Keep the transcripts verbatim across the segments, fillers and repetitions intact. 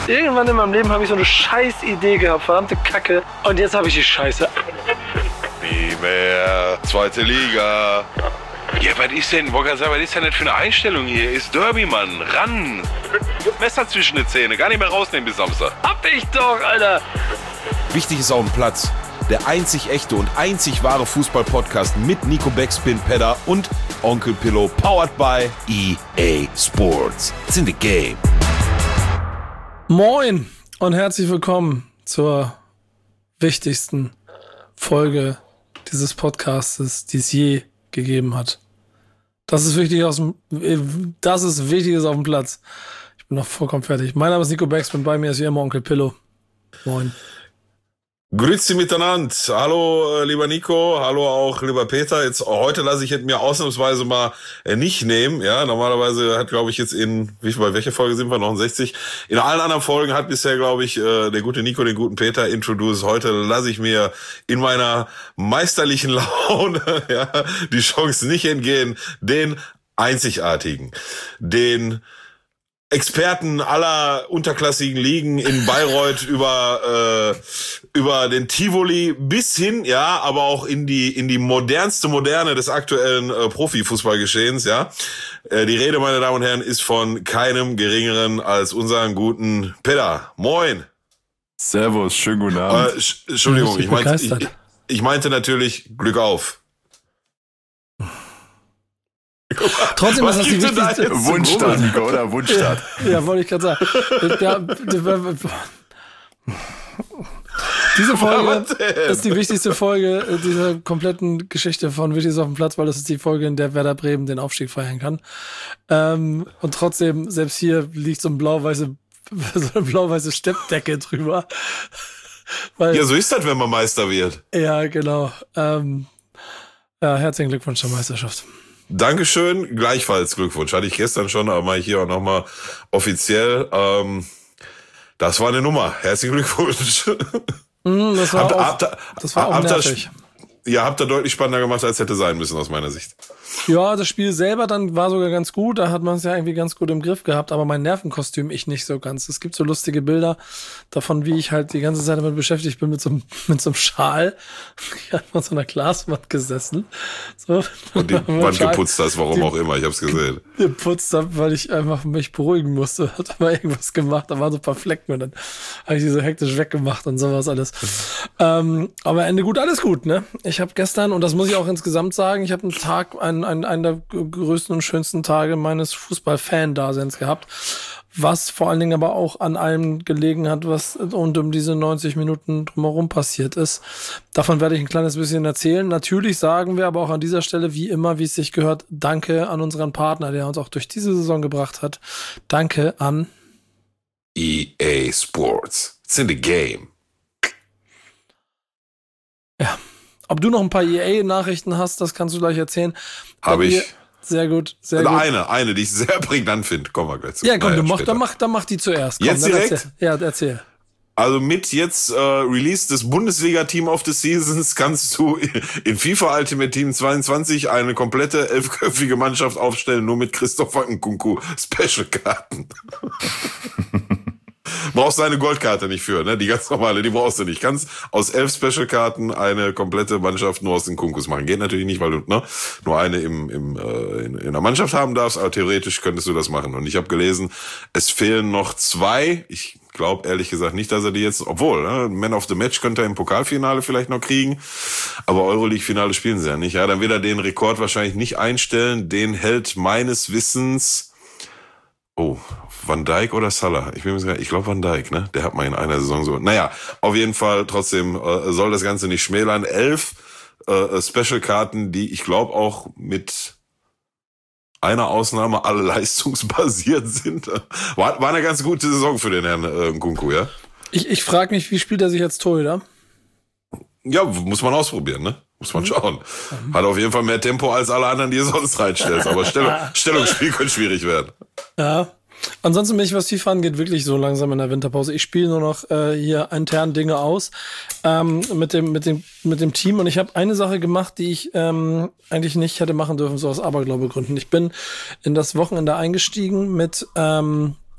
Irgendwann in meinem Leben habe ich so eine scheiß Idee gehabt, verdammte Kacke. Und jetzt habe ich die Scheiße. Nie mehr. Zweite Liga. Ja, was ist denn, was ist denn das für eine Einstellung hier? Ist Derby, Mann. Ran. Messer zwischen die Zähne. Gar nicht mehr rausnehmen bis Samstag. Hab ich doch, Alter. Wichtig ist auf dem Platz. Der einzig echte und einzig wahre Fußball-Podcast mit Nico Backspin Pedder und Onkel Pillow, powered by E A Sports. It's in the game. Moin und herzlich willkommen zur wichtigsten Folge dieses Podcastes, die es je gegeben hat. Das ist wichtig aus dem, das ist Wichtiges auf dem Platz. Ich bin noch vollkommen fertig. Mein Name ist Nico Backspin, bei mir ist wie immer Onkel Pillow. Moin. Grüezi miteinander. Hallo, lieber Nico. Hallo auch, lieber Peter. Jetzt heute lasse ich es mir ausnahmsweise mal nicht nehmen. Ja, normalerweise hat, glaube ich, jetzt in, wie bei welcher Folge sind wir? neunundsechzig. In allen anderen Folgen hat bisher, glaube ich, der gute Nico den guten Peter introduced. Heute lasse ich mir in meiner meisterlichen Laune, ja, die Chance nicht entgehen, den einzigartigen, den Experten aller unterklassigen Ligen in Bayreuth über äh, über den Tivoli bis hin, ja, aber auch in die in die modernste Moderne des aktuellen äh, Profifußballgeschehens, ja. Äh, die Rede, meine Damen und Herren, ist von keinem geringeren als unseren guten Peter. Moin. Servus, schönen guten Abend. Äh, Entschuldigung, ich meinte, ich, ich meinte natürlich Glück auf. Trotzdem ist das die wichtigste Wunschstart, Nico, oder? Wunschstart. Ja, ja, wollte ich gerade sagen. Ja, diese Folge ist die wichtigste Folge dieser kompletten Geschichte von Wichtiges auf dem Platz, weil das ist die Folge, in der Werder Bremen den Aufstieg feiern kann. Ähm, und trotzdem, selbst hier liegt so ein blau-weiße, so eine blau-weiße Steppdecke drüber. Weil, ja, so ist das, wenn man Meister wird. Ja, genau. Ähm, ja, herzlichen Glückwunsch zur Meisterschaft. Dankeschön, gleichfalls Glückwunsch. Hatte ich gestern schon, aber mache ich hier auch nochmal offiziell. Ähm, das war eine Nummer. Herzlichen Glückwunsch. Mm, das war habt, auch, habt, das war auch habt nervig. Das, ja, habt ihr deutlich spannender gemacht, als hätte sein müssen, aus meiner Sicht. Ja, das Spiel selber dann war sogar ganz gut. Da hat man es ja irgendwie ganz gut im Griff gehabt. Aber mein Nervenkostüm, ich nicht so ganz. Es gibt so lustige Bilder davon, wie ich halt die ganze Zeit damit beschäftigt bin, mit so einem, mit so einem Schal. Ich habe an so einer Glaswand gesessen. So, und die Wand geputzt hast, warum die, auch immer. Ich habe es gesehen. Geputzt habe, weil ich einfach mich beruhigen musste. Hat mal irgendwas gemacht. Da waren so ein paar Flecken und dann habe ich die so hektisch weggemacht und sowas alles. ähm, aber am Ende gut, alles gut, ne? Ich habe gestern, und das muss ich auch insgesamt sagen, ich habe einen Tag, einen, einen, einen der größten und schönsten Tage meines Fußball-Fan-Daseins gehabt, was vor allen Dingen aber auch an allem gelegen hat, was rund um diese neunzig Minuten drumherum passiert ist. Davon werde ich ein kleines bisschen erzählen. Natürlich sagen wir aber auch an dieser Stelle, wie immer, wie es sich gehört, danke an unseren Partner, der uns auch durch diese Saison gebracht hat. Danke an E A Sports. It's in the game. Ja. Ob du noch ein paar E A-Nachrichten hast, das kannst du gleich erzählen. Habe ich. Sehr gut, sehr Oder gut. Eine, eine, die ich sehr prägnant finde. Kommen wir gleich zu. Ja, komm, naja, du mach, dann, mach, dann mach die zuerst. Komm, jetzt direkt? Erzähl. Ja, erzähl. Also mit jetzt äh, Release des Bundesliga-Team of the Seasons kannst du in FIFA Ultimate Team zweiundzwanzig eine komplette elfköpfige Mannschaft aufstellen, nur mit Christopher Nkunku Special-Karten. Brauchst deine Goldkarte nicht für, ne? Die ganz normale, die brauchst du nicht. Kannst aus elf Special-Karten eine komplette Mannschaft nur aus den Kunkus machen. Geht natürlich nicht, weil du ne, nur eine im, im, äh, in, in der Mannschaft haben darfst, aber theoretisch könntest du das machen. Und ich habe gelesen, es fehlen noch zwei. Ich glaube ehrlich gesagt nicht, dass er die jetzt, obwohl, ne, Man of the Match könnte er im Pokalfinale vielleicht noch kriegen, aber Euroleague-Finale spielen sie ja nicht. Ja, dann wird er den Rekord wahrscheinlich nicht einstellen. Den hält meines Wissens Oh, Van Dijk oder Salah? Ich bin mir sicher, ich glaube Van Dijk, ne? Der hat mal in einer Saison so. Naja, auf jeden Fall trotzdem äh, soll das Ganze nicht schmälern. Elf äh, Special-Karten, die ich glaube auch mit einer Ausnahme alle leistungsbasiert sind. War, war eine ganz gute Saison für den Herrn äh, Nkunku, ja? Ich, ich frage mich, wie spielt er sich als Torhüter? Ja, muss man ausprobieren, ne? Muss man schauen. Hat auf jeden Fall mehr Tempo als alle anderen, die ihr sonst reinstellst. Aber Stellung, Stellungsspiel könnte schwierig werden. Ja. Ansonsten bin ich, was FIFA angeht, wirklich so langsam in der Winterpause. Ich spiele nur noch äh, hier intern Dinge aus ähm, mit dem mit dem mit dem Team, und ich habe eine Sache gemacht, die ich ähm, eigentlich nicht hätte machen dürfen, so aus Aberglaubegründen. Ich bin in das Wochenende eingestiegen mit ähm,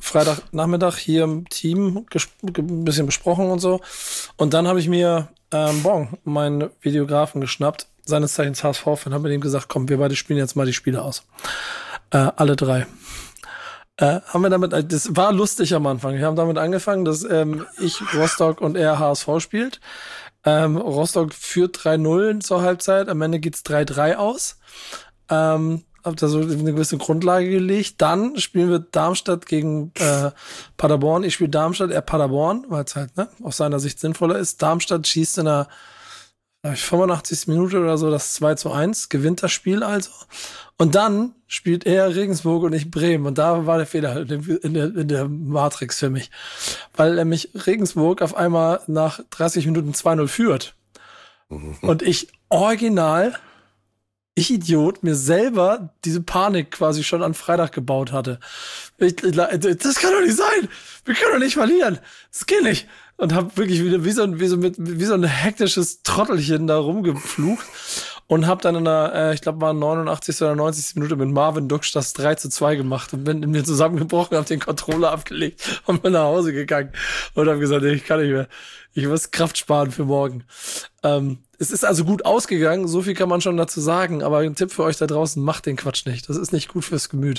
Freitagnachmittag hier im Team gesp- ein bisschen besprochen und so. Und dann habe ich mir ähm, Bon, meinen Videografen, geschnappt, seines Zeichens H S V-Fan, habe mit ihm gesagt, komm, wir beide spielen jetzt mal die Spiele aus. Äh, alle drei. Äh, haben wir damit, das war lustig am Anfang. Wir haben damit angefangen, dass ähm, ich Rostock und er H S V spielt. Ähm, Rostock führt drei null zur Halbzeit, am Ende geht's drei drei aus. Ähm, hab da so eine gewisse Grundlage gelegt. Dann spielen wir Darmstadt gegen äh, Paderborn. Ich spiele Darmstadt, er Paderborn, weil es halt ne, aus seiner Sicht sinnvoller ist. Darmstadt schießt in der fünfundachtzigsten Minute oder so das zwei zu eins, gewinnt das Spiel also. Und dann spielt er Regensburg und ich Bremen. Und da war der Fehler in der, in der, in der Matrix für mich. Weil nämlich Regensburg auf einmal nach dreißig Minuten zwei null führt. Mhm. Und ich original, ich Idiot, mir selber diese Panik quasi schon an Freitag gebaut hatte. Ich, das kann doch nicht sein! Wir können doch nicht verlieren! Das geht nicht! Und hab wirklich wieder wie so ein, wie so mit, wie so ein hektisches Trottelchen da rumgeflucht und hab dann in der, äh, ich glaube, war neunundachtzigsten oder neunzigsten Minute mit Marvin Duksch das drei zu zwei gemacht und bin in mir zusammengebrochen, hab den Controller abgelegt und bin nach Hause gegangen und hab gesagt, nee, ich kann nicht mehr. Ich muss Kraft sparen für morgen. Ähm, es ist also gut ausgegangen, so viel kann man schon dazu sagen, aber ein Tipp für euch da draußen, macht den Quatsch nicht. Das ist nicht gut fürs Gemüt.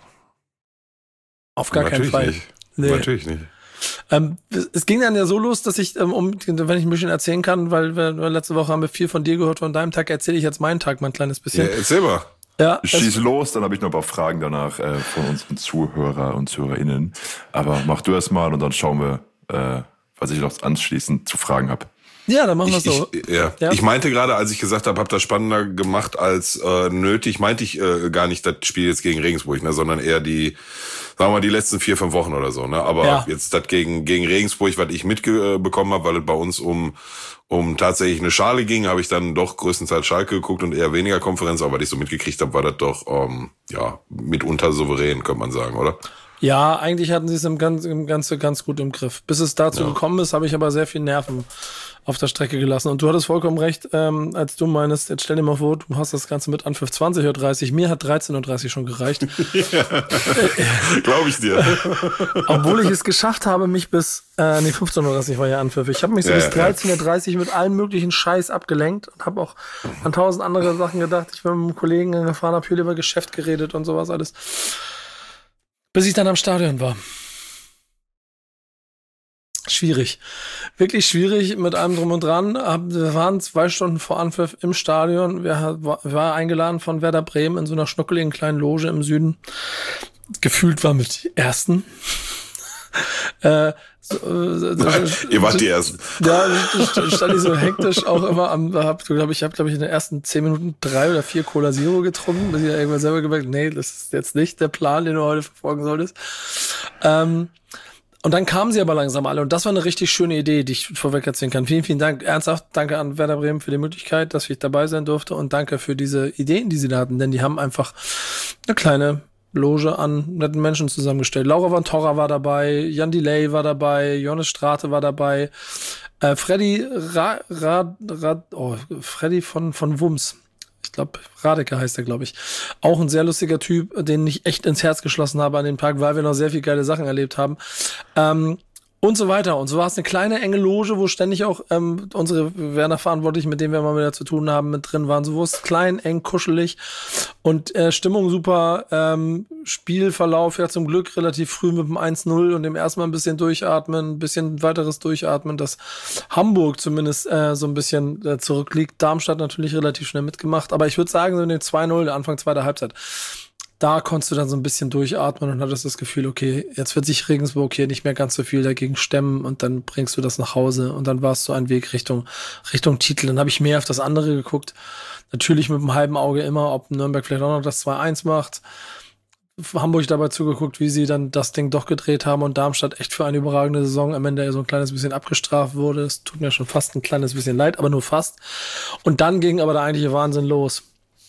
Auf gar Natürlich keinen Fall. Nicht. Nee. Natürlich nicht. Ähm, es ging dann ja so los, dass ich, ähm, um, wenn ich ein bisschen erzählen kann, weil wir letzte Woche haben wir viel von dir gehört, von deinem Tag, erzähle ich jetzt meinen Tag mal ein kleines bisschen. Ja, erzähl mal. Ja, Schieß los, dann habe ich noch ein paar Fragen danach äh, von unseren Zuhörer und ZuhörerInnen. Aber mach du erst mal und dann schauen wir, äh, was ich noch anschließend zu fragen habe. Ja, dann machen wir ich, so. Ich, ja. Ja. ich meinte gerade, als ich gesagt habe, hab das spannender gemacht als äh, nötig, meinte ich äh, gar nicht das Spiel jetzt gegen Regensburg, ne, sondern eher die, sagen wir mal, die letzten vier, fünf Wochen oder so. Ne? Aber ja. jetzt das gegen gegen Regensburg, was ich mitbekommen habe, weil es bei uns um um tatsächlich eine Schale ging, habe ich dann doch größtenteils Schalke geguckt und eher weniger Konferenz. Aber was ich so mitgekriegt habe, war das doch ähm, ja mitunter souverän, könnte man sagen, oder? Ja, eigentlich hatten sie es im Ganze, im Ganze ganz gut im Griff. Bis es dazu ja. gekommen ist, habe ich aber sehr viel Nerven auf der Strecke gelassen. Und du hattest vollkommen recht, ähm, als du meinst, jetzt stell dir mal vor, du hast das Ganze mit Anpfiff zwanzig Uhr dreißig. Mir hat dreizehn Uhr dreißig schon gereicht. Ja, glaube ich dir. Obwohl ich es geschafft habe, mich bis, äh, nee, fünfzehn Uhr dreißig war ja Anpfiff. Ich habe mich so ja, bis dreizehn Uhr dreißig ja. mit allem möglichen Scheiß abgelenkt und habe auch an tausend andere Sachen gedacht. Ich bin mit einem Kollegen gefahren, habe hier über Geschäft geredet und sowas alles. Bis ich dann am Stadion war. Schwierig. Wirklich schwierig mit allem drum und dran. Wir waren zwei Stunden vor Anpfiff im Stadion. Wir waren eingeladen von Werder Bremen in so einer schnuckeligen kleinen Loge im Süden. Gefühlt war mit die Ersten. äh, so, äh, Nein, ihr wart die Ersten. Ja, stand ich so hektisch auch immer am, hab, glaub ich, habe glaube ich in den ersten zehn Minuten drei oder vier Cola Zero getrunken, bis ich ja irgendwann selber gemerkt, nee, das ist jetzt nicht der Plan, den du heute verfolgen solltest. Ähm, und dann kamen sie aber langsam alle und das war eine richtig schöne Idee, die ich vorweg erzählen kann. Vielen, vielen Dank. Ernsthaft, danke an Werder Bremen für die Möglichkeit, dass ich dabei sein durfte und danke für diese Ideen, die sie da hatten, denn die haben einfach eine kleine Loge an netten Menschen zusammengestellt. Laura von Torra war dabei, Jan Delay war dabei, Johannes Strate war dabei, äh, Freddy Ra, Ra, Ra, oh, Freddy von, von Wums. Ich glaube, Radeke heißt er, glaube ich. Auch ein sehr lustiger Typ, den ich echt ins Herz geschlossen habe an dem Tag, weil wir noch sehr viel geile Sachen erlebt haben. Ähm, und so weiter. Und so war es eine kleine, enge Loge, wo ständig auch ähm, unsere Werner-Verantwortlichen, mit denen wir mal wieder zu tun haben, mit drin waren. So wo es klein, eng, kuschelig und äh, Stimmung super. Ähm, Spielverlauf ja zum Glück relativ früh mit dem eins null und dem erstmal ein bisschen durchatmen, ein bisschen weiteres Durchatmen, dass Hamburg zumindest äh, so ein bisschen äh, zurückliegt. Darmstadt natürlich relativ schnell mitgemacht. Aber ich würde sagen, so in dem zwei null, der Anfang zweiter Halbzeit, da konntest du dann so ein bisschen durchatmen und hattest das Gefühl, okay, jetzt wird sich Regensburg hier nicht mehr ganz so viel dagegen stemmen und dann bringst du das nach Hause und dann war es so ein Weg Richtung Richtung Titel. Dann habe ich mehr auf das andere geguckt. Natürlich mit einem halben Auge immer, ob Nürnberg vielleicht auch noch das zwei eins macht. Hamburg dabei zugeguckt, wie sie dann das Ding doch gedreht haben und Darmstadt echt für eine überragende Saison am Ende so ein kleines bisschen abgestraft wurde. Es tut mir schon fast ein kleines bisschen leid, aber nur fast. Und dann ging aber der eigentliche Wahnsinn los.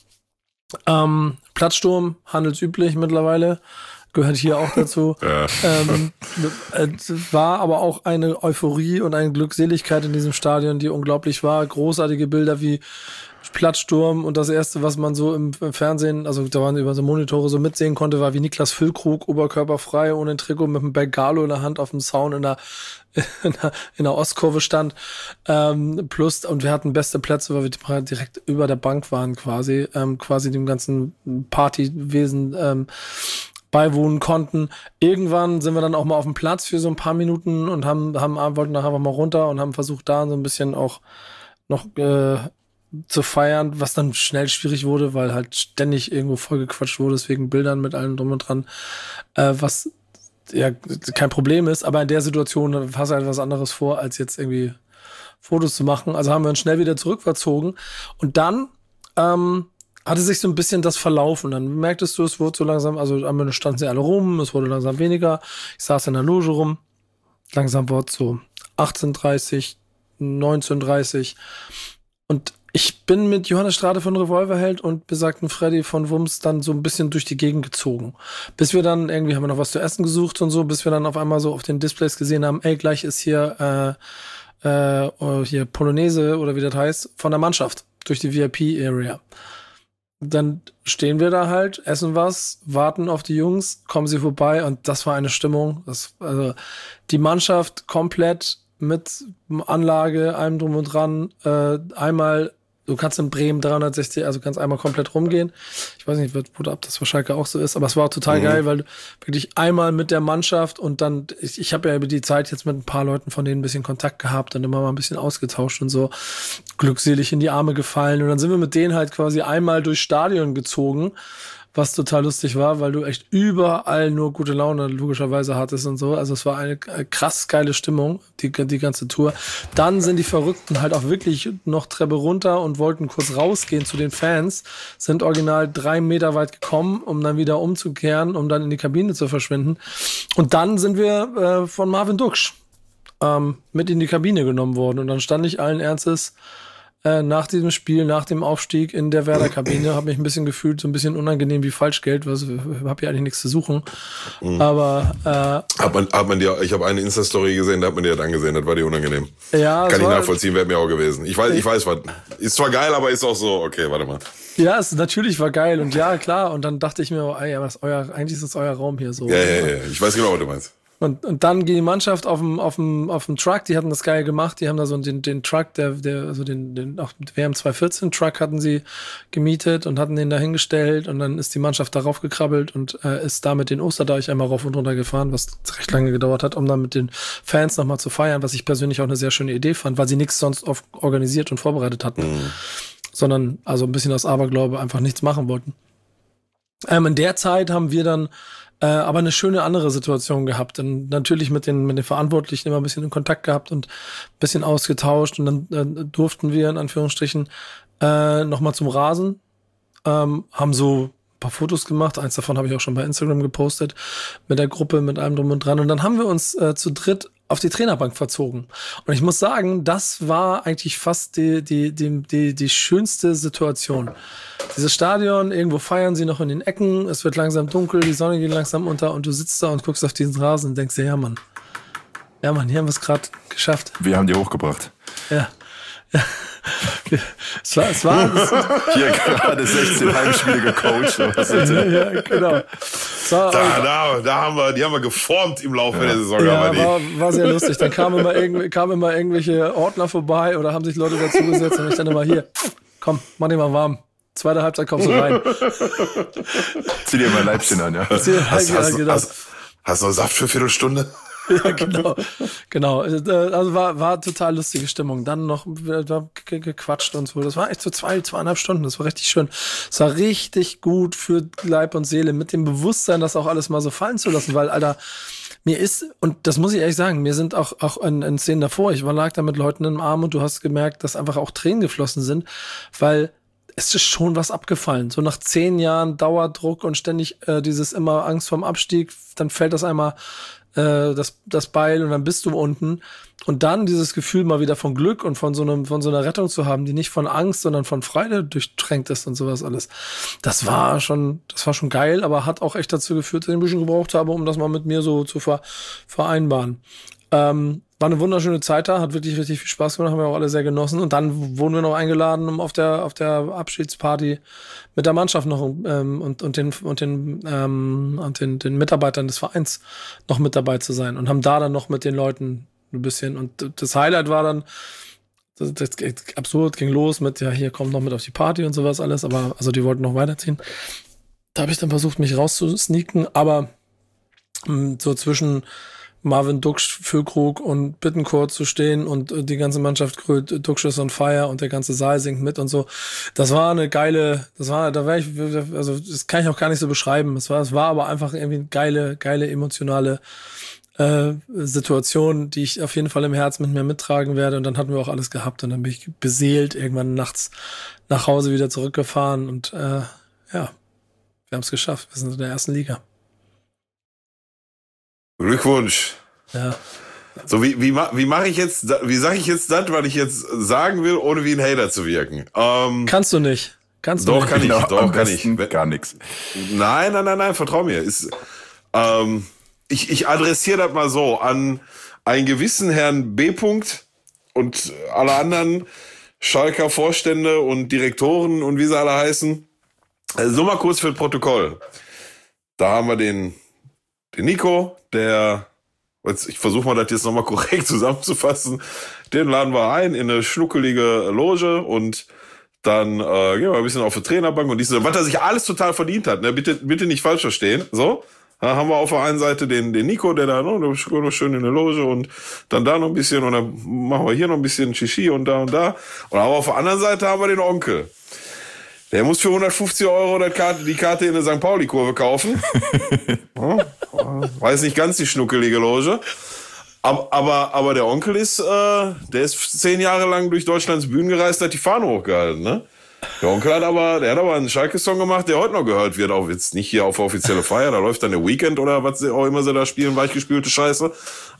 Ähm, Platzsturm, handelsüblich mittlerweile, gehört hier auch dazu. Ja. Ähm, äh, war aber auch eine Euphorie und eine Glückseligkeit in diesem Stadion, die unglaublich war. Großartige Bilder, wie Platzsturm und das erste, was man so im, im Fernsehen, also da waren über so Monitore so mitsehen konnte, war wie Niklas Füllkrug, oberkörperfrei, ohne Trikot, mit einem Bengalo in der Hand auf dem Zaun in der, in der, in der Ostkurve stand. Ähm, plus, und wir hatten beste Plätze, weil wir direkt über der Bank waren quasi, ähm, quasi dem ganzen Partywesen ähm, beiwohnen konnten. Irgendwann sind wir dann auch mal auf dem Platz für so ein paar Minuten und haben, haben wollten nachher einfach mal runter und haben versucht, da so ein bisschen auch noch äh, zu feiern, was dann schnell schwierig wurde, weil halt ständig irgendwo vollgequatscht wurde, deswegen Bildern mit allem drum und dran, äh, was ja kein Problem ist, aber in der Situation hast du halt was anderes vor, als jetzt irgendwie Fotos zu machen. Also haben wir uns schnell wieder zurückverzogen und dann ähm, hatte sich so ein bisschen das verlaufen. Dann merktest du, es wurde so langsam, also am Ende standen sie alle rum, es wurde langsam weniger. Ich saß in der Loge rum, langsam wurde es so achtzehn Uhr dreißig, neunzehn Uhr dreißig und ich bin mit Johannes Strate von Revolverheld und besagten Freddy von Wumms dann so ein bisschen durch die Gegend gezogen. Bis wir dann, irgendwie haben wir noch was zu essen gesucht und so, bis wir dann auf einmal so auf den Displays gesehen haben, ey, gleich ist hier, äh, äh, hier Polonaise oder wie das heißt, von der Mannschaft durch die V I P-Area. Dann stehen wir da halt, essen was, warten auf die Jungs, kommen sie vorbei und das war eine Stimmung. Das, also die Mannschaft komplett mit Anlage, allem drum und dran, äh, einmal, du kannst in Bremen dreihundertsechzig, also kannst einmal komplett rumgehen. Ich weiß nicht, wo, ob das für Schalke auch so ist, aber es war total mhm. geil, weil du wirklich einmal mit der Mannschaft und dann, ich, ich habe ja über die Zeit jetzt mit ein paar Leuten von denen ein bisschen Kontakt gehabt und immer mal ein bisschen ausgetauscht und so glückselig in die Arme gefallen und dann sind wir mit denen halt quasi einmal durchs Stadion gezogen, was total lustig war, weil du echt überall nur gute Laune logischerweise hattest und so. Also es war eine krass geile Stimmung, die, die ganze Tour. Dann sind die Verrückten halt auch wirklich noch Treppe runter und wollten kurz rausgehen zu den Fans, sind original drei Meter weit gekommen, um dann wieder umzukehren, um dann in die Kabine zu verschwinden. Und dann sind wir äh, von Marvin Duksch ähm, mit in die Kabine genommen worden. Und dann stand ich allen Ernstes Äh, nach diesem Spiel, nach dem Aufstieg in der Werder-Kabine, habe mich ein bisschen gefühlt, so ein bisschen unangenehm wie Falschgeld, weil ich habe ja eigentlich nichts zu suchen. Mhm. Aber äh, hat man, hat man dir, ich habe eine Insta-Story gesehen, da hat man dir das angesehen, das war dir unangenehm. Ja, kann ich war, nachvollziehen, wäre mir auch gewesen. Ich weiß, ich weiß, was ist zwar geil, aber ist auch so, okay, warte mal. Ja, es natürlich war geil und ja, klar. Und dann dachte ich mir, oh, ey, was euer, eigentlich ist es euer Raum hier so. Ja, ja, ja, ich weiß genau, was du meinst. Und, und dann ging die Mannschaft auf dem, auf dem, auf dem Truck, die hatten das geil gemacht, die haben da so den, den Truck, der, der, also den, den, auch W M zweitausendvierzehn Truck hatten sie gemietet und hatten den da hingestellt und dann ist die Mannschaft darauf gekrabbelt und äh, ist da mit den Osterdeich einmal rauf und runter gefahren, was recht lange gedauert hat, um dann mit den Fans nochmal zu feiern, was ich persönlich auch eine sehr schöne Idee fand, weil sie nichts sonst oft organisiert und vorbereitet hatten, mhm. sondern also ein bisschen aus Aberglaube einfach nichts machen wollten. Ähm, in der Zeit haben wir dann Äh, aber eine schöne andere Situation gehabt. Und natürlich mit den, mit den Verantwortlichen immer ein bisschen in Kontakt gehabt und ein bisschen ausgetauscht. Und dann äh, durften wir in Anführungsstrichen äh, nochmal zum Rasen. Ähm, haben so ein paar Fotos gemacht. Eins davon habe ich auch schon bei Instagram gepostet. Mit der Gruppe, mit allem drum und dran. Und dann haben wir uns äh, zu dritt auf die Trainerbank verzogen. Und ich muss sagen, das war eigentlich fast die, die, die, die, die schönste Situation. Dieses Stadion, irgendwo feiern sie noch in den Ecken, es wird langsam dunkel, die Sonne geht langsam unter und du sitzt da und guckst auf diesen Rasen und denkst dir, ja Mann, ja Mann, hier haben wir es gerade geschafft. Wir haben die hochgebracht. Ja. Ja. Es war, es war es hier gerade sechzehn Heimspiele gecoacht. Ja, ja, genau. Da, da, da haben wir, die haben wir geformt im Laufe ja. der Saison. Ja, war, war sehr lustig. Dann kamen immer, irgendw- kamen immer irgendwelche Ordner vorbei oder haben sich Leute dazugesetzt und ich dann immer hier, komm, mach dich mal warm. Zweite Halbzeit kommst du rein. Zieh dir mal ein Leibchen an, ja. Hast, hast, hast, genau. hast, hast du noch Saft für eine Viertelstunde? Ja, genau. Genau. Also war, war total lustige Stimmung. Dann noch gequatscht und so. Das war echt so zwei, zweieinhalb Stunden. Das war richtig schön. Es war richtig gut für Leib und Seele, mit dem Bewusstsein, das auch alles mal so fallen zu lassen, weil, Alter, mir ist, und das muss ich ehrlich sagen, mir sind auch, auch in, in Szenen davor, ich war lag da mit Leuten im Arm und du hast gemerkt, dass einfach auch Tränen geflossen sind, weil es ist schon was abgefallen. So nach zehn Jahren Dauerdruck und ständig äh, dieses immer Angst vorm Abstieg, dann fällt das einmal äh, das, das Beil und dann bist du unten. Und dann dieses Gefühl mal wieder von Glück und von so einem, von so einer Rettung zu haben, die nicht von Angst, sondern von Freude durchtränkt ist und sowas alles. Das war schon, das war schon geil, aber hat auch echt dazu geführt, dass ich ein bisschen gebraucht habe, um das mal mit mir so zu ver, vereinbaren. Ähm, war eine wunderschöne Zeit da, hat wirklich richtig viel Spaß gemacht, haben wir auch alle sehr genossen. Und dann wurden wir noch eingeladen, um auf der auf der Abschiedsparty mit der Mannschaft noch ähm, und und den und den ähm, und den den Mitarbeitern des Vereins noch mit dabei zu sein und haben da dann noch mit den Leuten ein bisschen. Und das Highlight war dann, das, das absurd ging los mit, ja, hier kommt noch mit auf die Party und sowas alles, aber also die wollten noch weiterziehen. Da habe ich dann versucht, mich rauszusneaken, aber mh, so zwischen Marvin Duksch, Füllkrug und Bittencourt zu stehen und die ganze Mannschaft grölt, Duksch ist on fire und der ganze Saal singt mit und so. Das war eine geile, das war, da wäre ich, also das kann ich auch gar nicht so beschreiben. Es war, es war aber einfach irgendwie eine geile, geile emotionale äh, Situation, die ich auf jeden Fall im Herzen mit mir mittragen werde. Und dann hatten wir auch alles gehabt und dann bin ich beseelt irgendwann nachts nach Hause wieder zurückgefahren und äh, ja, wir haben es geschafft. Wir sind in der ersten Liga. Glückwunsch. Ja. So, wie, wie, wie mache ich jetzt, wie sage ich jetzt das, was ich jetzt sagen will, ohne wie ein Hater zu wirken? Ähm, Kannst du nicht. Kannst du doch, nicht. kann ich, Genau, doch, am kann ich. besten gar nichts. Nein, nein, nein, nein, vertrau mir. Ist, ähm, ich, ich adressiere das mal so an einen gewissen Herrn B. und alle anderen Schalker Vorstände und Direktoren und wie sie alle heißen. Also so mal kurz für das Protokoll. Da haben wir den, den Nico, der, ich versuche mal das jetzt nochmal korrekt zusammenzufassen, den laden wir ein in eine schnuckelige Loge und dann äh, gehen wir ein bisschen auf die Trainerbank und diese, was er sich alles total verdient hat, ne? Bitte, bitte nicht falsch verstehen, so. Da haben wir auf der einen Seite den, den Nico, der da noch schön in der Loge und dann da noch ein bisschen und dann machen wir hier noch ein bisschen Shishi und da und da. Und aber auf der anderen Seite haben wir den Onkel. Der muss für hundertfünfzig Euro die Karte, die Karte in der Sankt Pauli-Kurve kaufen. Ja, weiß nicht ganz die schnuckelige Loge. Aber, aber, aber der Onkel ist, äh, der ist zehn Jahre lang durch Deutschlands Bühnen gereist, hat die Fahne hochgehalten, ne? Der Onkel hat aber, der hat aber einen Schalke-Song gemacht, der heute noch gehört wird, auch jetzt nicht hier auf offizielle Feier, da läuft dann der Weekend oder was auch immer sie da spielen, weichgespülte Scheiße.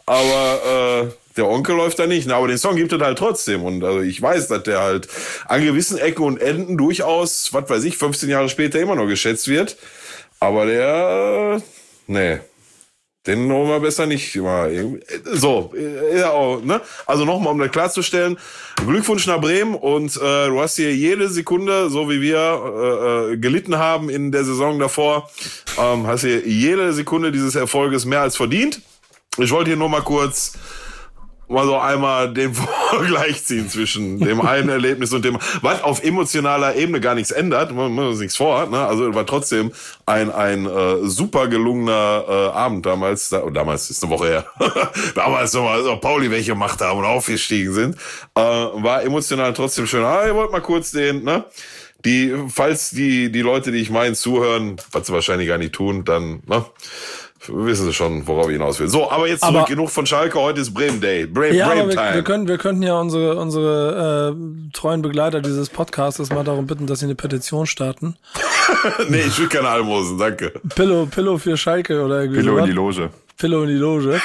Aber, äh, der Onkel läuft da nicht, ne? Aber den Song gibt es halt trotzdem. Und also ich weiß, dass der halt an gewissen Ecken und Enden durchaus, was weiß ich, fünfzehn Jahre später immer noch geschätzt wird. Aber der, äh, nee. Den holen wir besser nicht mal. So, ja, auch, ne? Also nochmal, um das klarzustellen, Glückwunsch nach Bremen und äh, du hast hier jede Sekunde, so wie wir äh, gelitten haben in der Saison davor, ähm, hast hier jede Sekunde dieses Erfolges mehr als verdient. Ich wollte hier nur mal kurz mal so einmal den Vergleich ziehen zwischen dem einen Erlebnis und dem, was auf emotionaler Ebene gar nichts ändert, man muss uns nichts vor, ne? Also war trotzdem ein ein äh, super gelungener äh, Abend damals, da, damals ist eine Woche her, damals nochmal so Pauli welche Macht haben und aufgestiegen sind, äh, war emotional trotzdem schön. Ah, ich wollte mal kurz den, ne? Die, falls die die Leute, die ich meine, zuhören, was sie wahrscheinlich gar nicht tun, dann, ne? Wissen Sie schon, worauf ich hinaus will. So, aber jetzt zurück, aber, genug von Schalke, heute ist Bremen Day. Bremen, ja, Bremen aber Time. Wir, wir, können, wir könnten ja unsere, unsere äh, treuen Begleiter dieses Podcasts mal darum bitten, dass sie eine Petition starten. Nee, ich will keine Almosen, danke. Pillow, Pillow für Schalke oder irgendwie Pillow sowas. in die Loge. Pillow in die Loge.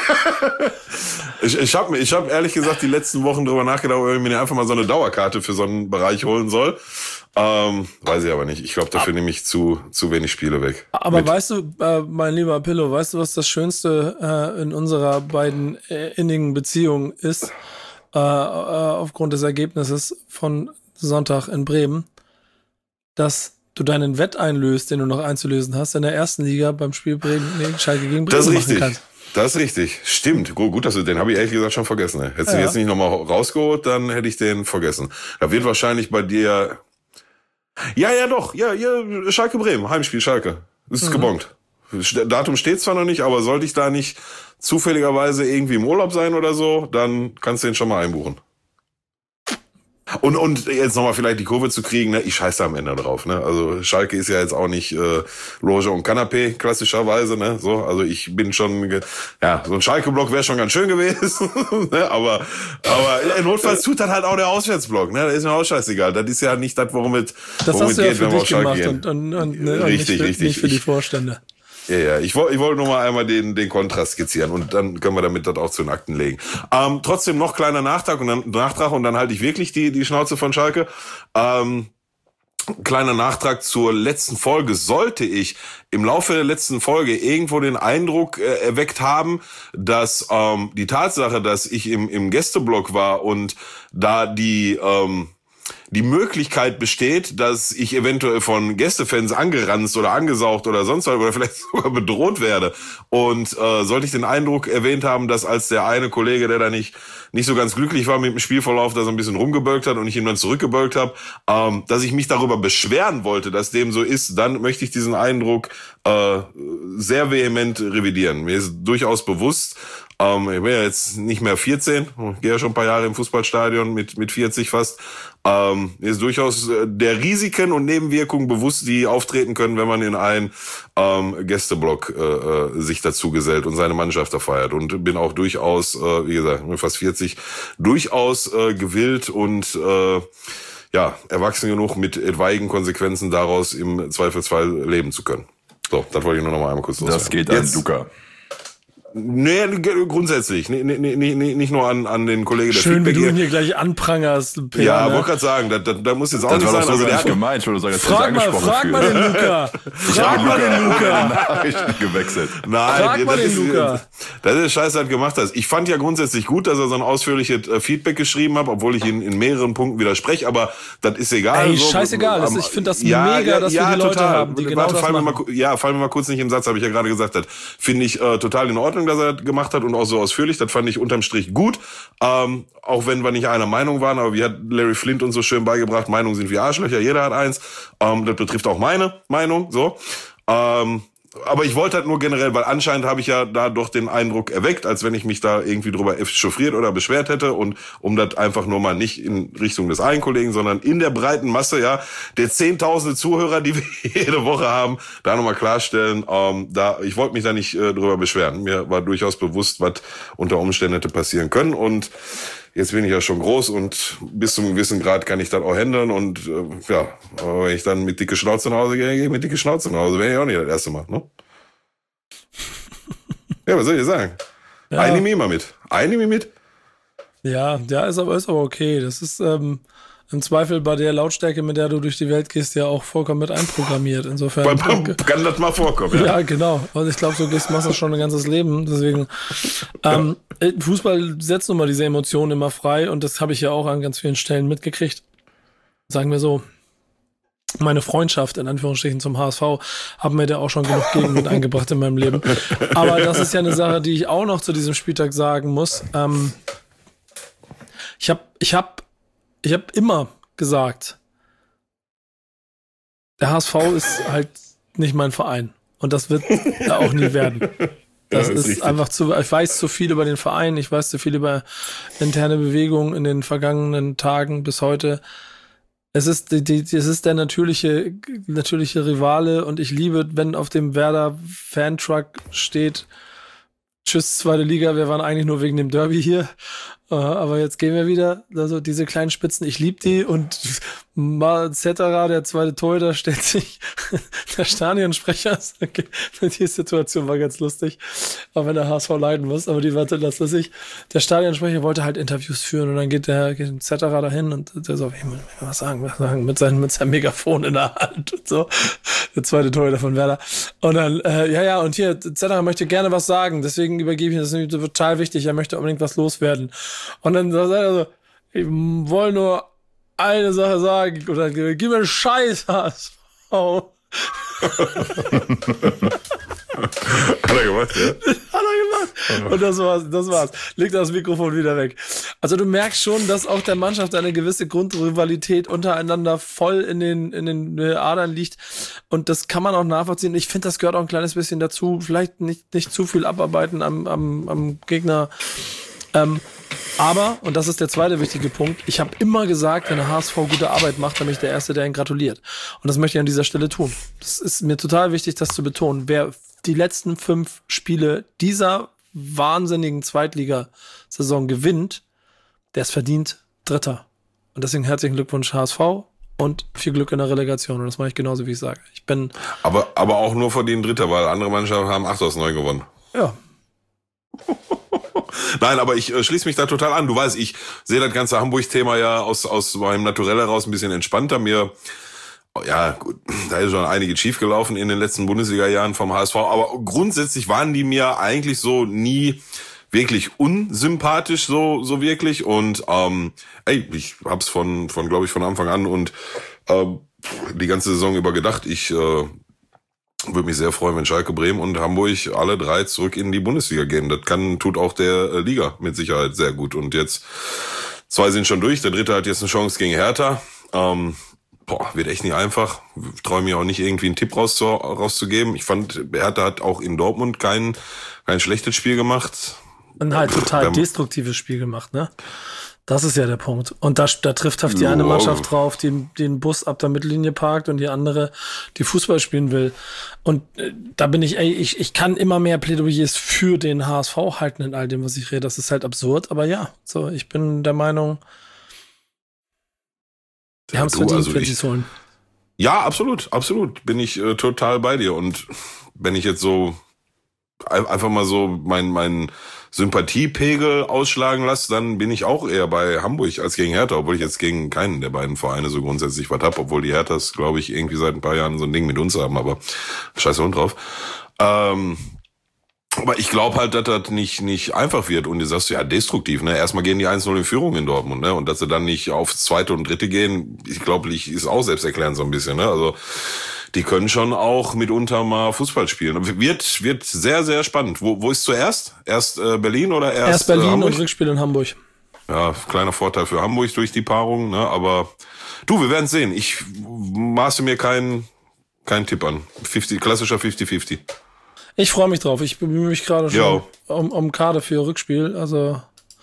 ich ich habe ich hab ehrlich gesagt die letzten Wochen drüber nachgedacht, ob ich mir einfach mal so eine Dauerkarte für so einen Bereich holen soll. Ähm, weiß ich aber nicht. Ich glaube, dafür nehme ich zu zu wenig Spiele weg. Aber Mit. weißt du, äh, mein lieber Pillow, weißt du, was das Schönste äh, in unserer beiden äh, innigen Beziehung ist, äh, äh, aufgrund des Ergebnisses von Sonntag in Bremen, dass du deinen Wett einlöst, den du noch einzulösen hast, in der ersten Liga beim Spiel Bremen, nee, Schalke gegen Bremen das ist machen richtig. kannst. Das ist richtig. Stimmt. Gut, gut, dass du den habe ich ehrlich gesagt schon vergessen. Ne? Hättest du Ja. den jetzt nicht nochmal rausgeholt, dann hätte ich den vergessen. Da wird wahrscheinlich bei dir. Ja, ja, doch. Ja, ja, Schalke Bremen, Heimspiel Schalke. Ist mhm. gebongt. Datum steht zwar noch nicht, aber sollte ich da nicht zufälligerweise irgendwie im Urlaub sein oder so, dann kannst du den schon mal einbuchen. Und und jetzt nochmal vielleicht die Kurve zu kriegen, ne? Ich scheiße am Ende drauf, ne? Also Schalke ist ja jetzt auch nicht äh, Loge und Kanapé klassischerweise, ne? So, also ich bin schon, ge- ja, so ein Schalke-Block wäre schon ganz schön gewesen, ne? Aber aber notfalls tut das halt auch der Auswärtsblock, ne? Das ist mir auch scheißegal. Das ist ja nicht das, worum es Das worum hast es du ja geht, für wenn wir auf dich Schalke gemacht gehen. und, und, und, ne, und Richtig, nicht, für, richtig. nicht für die Ich- Vorstände. Ja, ja, ich wollte ich wollte nur mal einmal den den Kontrast skizzieren und dann können wir damit das auch zu den Akten legen. Ähm, trotzdem noch kleiner Nachtrag und dann Nachtrag und dann halte ich wirklich die die Schnauze von Schalke. Ähm, kleiner Nachtrag zur letzten Folge. Sollte ich im Laufe der letzten Folge irgendwo den Eindruck äh, erweckt haben, dass ähm, die Tatsache, dass ich im, im Gästeblock war und da die ähm, die Möglichkeit besteht, dass ich eventuell von Gästefans angeranzt oder angesaugt oder sonst was oder vielleicht sogar bedroht werde. Und äh, sollte ich den Eindruck erwähnt haben, dass als der eine Kollege, der da nicht nicht so ganz glücklich war mit dem Spielverlauf, dass er ein bisschen rumgebölkt hat und ich ihn dann zurückgebölkt habe, ähm, dass ich mich darüber beschweren wollte, dass dem so ist, dann möchte ich diesen Eindruck äh, sehr vehement revidieren. Mir ist durchaus bewusst, ähm, ich bin ja jetzt nicht mehr vierzehn, gehe ja schon ein paar Jahre im Fußballstadion mit mit vierzig fast. Ähm, ist durchaus äh, der Risiken und Nebenwirkungen bewusst, die auftreten können, wenn man in einen ähm, Gästeblock äh, sich dazu gesellt und seine Mannschaft da feiert. Und bin auch durchaus, äh, wie gesagt, fast vierzig, durchaus äh, gewillt und äh, ja, erwachsen genug, mit etwaigen Konsequenzen daraus im Zweifelsfall leben zu können. So, das wollte ich nur noch mal einmal kurz loswerden. Das geht an Luca. Nee, grundsätzlich. Nee, nee, nee, nee, nicht nur an, an den Kollegen der Schön, wie Feedback du ihn hier gleich anprangerst. Peer, ja, ne? wollte gerade sagen, da, da, da muss jetzt auch Das nicht war sein. doch so Also der nicht hat, gemeint. Ich wollte sagen, dass Frag ich mal, angesprochen frag fühle. mal den Luca. Frag mal den Luca. Nachrichten gewechselt. Nein, Frag mal das den ist, Luca. das ist Scheiße, hat gemacht hast. Ich fand ja grundsätzlich gut, dass er so ein ausführliches äh, Feedback geschrieben hat, obwohl ich ihn in mehreren Punkten widerspreche, aber das ist egal. Ey, so, scheißegal. Das, ich finde das mega, dass wir die Leute haben, die genau Warte, das fallen wir mal, machen. ja, fallen wir mal kurz nicht im Satz, habe ich ja gerade gesagt. Das finde ich äh, total in Ordnung, dass er das gemacht hat und auch so ausführlich. Das fand ich unterm Strich gut. Ähm, auch wenn wir nicht einer Meinung waren, aber wie hat Larry Flint uns so schön beigebracht, Meinungen sind wie Arschlöcher, jeder hat eins. Ähm, das betrifft auch meine Meinung, so. Ähm, aber ich wollte halt nur generell, weil anscheinend habe ich ja da doch den Eindruck erweckt, als wenn ich mich da irgendwie drüber echauffiert oder beschwert hätte, und um das einfach nur mal nicht in Richtung des einen Kollegen, sondern in der breiten Masse, ja, der zehntausende Zuhörer, die wir jede Woche haben, da nochmal klarstellen, ähm, da, ich wollte mich da nicht äh, drüber beschweren. Mir war durchaus bewusst, was unter Umständen hätte passieren können, und jetzt bin ich ja schon groß und bis zu einem gewissen Grad kann ich das auch handeln, und äh, ja, aber wenn ich dann mit dicke Schnauze nach Hause gehe, gehe ich mit dicke Schnauze nach Hause. Wäre ich auch nicht das erste Mal, ne? Ja, was soll ich sagen? Ja. Eine nehme ich mal mit. Eine nehme ich mit. Ja, ja, ist aber, ist aber okay. Das ist ähm, im Zweifel bei der Lautstärke, mit der du durch die Welt gehst, ja auch vollkommen mit einprogrammiert. Insofern kann das mal vorkommen, ja. Ja, genau. Und ich glaube, so gehst, machst das schon ein ganzes Leben. Deswegen, ähm, Fußball setzt nun mal diese Emotionen immer frei, und das habe ich ja auch an ganz vielen Stellen mitgekriegt. Sagen wir so, meine Freundschaft, in Anführungsstrichen, zum H S V, haben mir da auch schon genug Gegenwind eingebracht in meinem Leben. Aber das ist ja eine Sache, die ich auch noch zu diesem Spieltag sagen muss. Ähm, ich habe ich hab, ich hab immer gesagt, der H S V ist halt nicht mein Verein. Und das wird er auch nie werden. Das ja, ist, ist einfach zu, ich weiß zu viel über den Verein, ich weiß zu viel über interne Bewegungen in den vergangenen Tagen bis heute. Es ist, die, die, es ist der natürliche, natürliche Rivale, und ich liebe, wenn auf dem Werder Fantruck steht, tschüss, zweite Liga, wir waren eigentlich nur wegen dem Derby hier. Aber jetzt gehen wir wieder. Also diese kleinen Spitzen, ich liebe die, und mal et cetera, der zweite Torhüter, stellt sich der Stadionsprecher. Okay. Die Situation war ganz lustig, auch wenn der H S V leiden muss, aber die war das lustig. Der Stadionsprecher wollte halt Interviews führen, und dann geht der geht et cetera dahin, und der so, ich will was sagen, was sagen, mit seinem, mit seinem Megafon in der Hand und so. Der zweite Torhüter von Werder. Und dann, äh, ja, ja, und hier, et cetera möchte gerne was sagen, deswegen übergebe ich ihn, das ist total wichtig, er möchte unbedingt was loswerden. Und dann sagt er so, ich will nur eine Sache sagen, und dann gib mir einen Scheiß, H S V. Hat er gemacht, ja? Hat er gemacht. Und das war's, das war's. Legt das Mikrofon wieder weg. Also du merkst schon, dass auch der Mannschaft eine gewisse Grundrivalität untereinander voll in den, in den Adern liegt. Und das kann man auch nachvollziehen. Ich finde, das gehört auch ein kleines bisschen dazu. Vielleicht nicht, nicht zu viel abarbeiten am, am, am Gegner. Ähm, aber, und das ist der zweite wichtige Punkt, ich habe immer gesagt, wenn der H S V gute Arbeit macht, dann bin ich der Erste, der ihn gratuliert. Und das möchte ich an dieser Stelle tun. Das ist mir total wichtig, das zu betonen. Wer die letzten fünf Spiele dieser wahnsinnigen Zweitligasaison gewinnt, der ist verdient Dritter. Und deswegen herzlichen Glückwunsch H S V und viel Glück in der Relegation. Und das mache ich genauso, wie ich sage. Ich bin aber, aber auch nur verdient Dritter, weil andere Mannschaften haben acht aus neun gewonnen. Ja. Nein, aber ich äh, schließe mich da total an. Du weißt, ich sehe das ganze Hamburg-Thema ja aus aus meinem Naturell heraus ein bisschen entspannter. Mir Ja, gut, da ist schon einiges schiefgelaufen in den letzten Bundesliga-Jahren vom H S V, aber grundsätzlich waren die mir eigentlich so nie wirklich unsympathisch, so so wirklich. Und ähm, ey, ich hab's von, von glaube ich, von Anfang an und äh, die ganze Saison über gedacht, ich äh, würde mich sehr freuen, wenn Schalke, Bremen und Hamburg alle drei zurück in die Bundesliga gehen. Das kann tut auch der äh, Liga mit Sicherheit sehr gut. Und jetzt, zwei sind schon durch, der dritte hat jetzt eine Chance gegen Hertha. Ähm, Boah, wird echt nicht einfach. Ich traue mir auch nicht irgendwie einen Tipp rauszu, rauszugeben. Ich fand, Hertha hat auch in Dortmund kein, kein schlechtes Spiel gemacht. Ein halt total Ähm, destruktives Spiel gemacht, ne? Das ist ja der Punkt. Und da, da trifft halt die eine Mannschaft drauf, die den Bus ab der Mittellinie parkt und die andere, die Fußball spielen will. Und äh, da bin ich, ey, ich, ich kann immer mehr Plädoyers für den H S V halten in all dem, was ich rede. Das ist halt absurd, aber ja, so, ich bin der Meinung, die haben es verdient, also wenn sie es holen. Ja, absolut, absolut. Bin ich äh, total bei dir. Und wenn ich jetzt so ein- einfach mal so mein, mein Sympathiepegel ausschlagen lasse, dann bin ich auch eher bei Hamburg als gegen Hertha, obwohl ich jetzt gegen keinen der beiden Vereine so grundsätzlich was hab, obwohl die Herthas, glaube ich, irgendwie seit ein paar Jahren so ein Ding mit uns haben, aber scheiße Hund drauf. Ähm, aber ich glaube halt, dass das nicht nicht einfach wird. Und du sagst, ja, destruktiv, ne? Erstmal gehen die eins null in Führung in Dortmund, ne? Und dass sie dann nicht aufs zweite und dritte gehen, ich glaube, ist auch selbsterklärend so ein bisschen, ne? Also, die können schon auch mitunter mal Fußball spielen. Wird wird sehr, sehr spannend. Wo wo ist zuerst? Erst äh, Berlin oder erst Erst Berlin äh, Hamburg? und Rückspiel in Hamburg. Ja, kleiner Vorteil für Hamburg durch die Paarung, ne? Aber du, wir werden sehen. Ich maße mir keinen keinen Tipp an. fünfzig, klassischer fünfzig fünfzig. Ich freue mich drauf. Ich bemühe mich gerade schon Jo. um, um Karte für Rückspiel. Also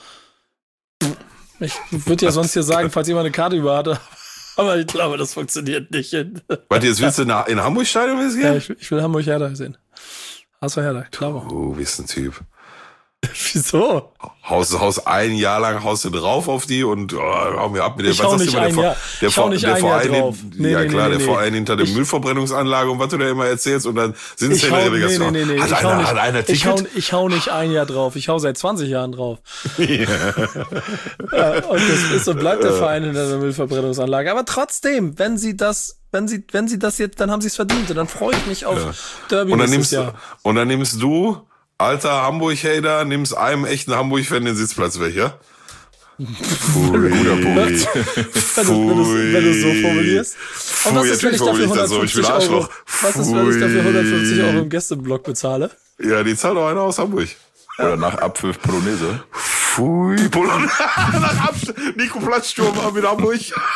ich würde ja sonst hier sagen, falls jemand eine Karte über hatte. Aber ich glaube, das funktioniert nicht. Warte, jetzt willst du nach, in Hamburg-Stadion willst du Ja, gehen? ich, ich will Hamburg Hertha sehen. H S V Hertha, klar. Oh, bist ein Typ. Wieso? Haust, haust ein Jahr lang haust du drauf auf die und oh, hau mir ab mit dem. Ich hau sagst du nicht immer, ein der, Jahr- der, ich hau nicht der ein Jahr Verein, drauf. Nee, ja nee, klar, nee, der nee. Verein hinter der Ich- Müllverbrennungsanlage und was du da immer erzählst und dann sind sie Ich in der hau, nee, nee, Relegation. nee, nee. Hat Ich hau einer, hat einer nicht, ich, hau, Ticket? ich hau nicht ein Jahr drauf. Ich hau seit zwanzig Jahren drauf. Ja, und das ist und bleibt der Verein hinter der Müllverbrennungsanlage. Aber trotzdem, wenn sie das, wenn sie, wenn sie das jetzt, dann haben sie es verdient. Und dann freue ich mich auf Ja. Derby Und dann nächstes nimmst du, Jahr. und dann nimmst du, alter Hamburg-Hater, nimmst einem echten Hamburg-Fan den Sitzplatz weg, ja? Pfui. Guter Punkt. Wenn du, wenn du's- wenn du es so formulierst. Und was Pfui, ist, wenn ich natürlich dafür formuliere ich das so, ich bin hundertfünfzig Euro, Arschloch. was ist, wenn ich dafür Pfui. hundertfünfzig Euro im Gästeblock bezahle? Ja, die zahlt auch einer aus Hamburg. Oder nach Abpfiff Polonaise. Pfui, Polen. Nach Abst- Nico Platzsturm mit Hamburg.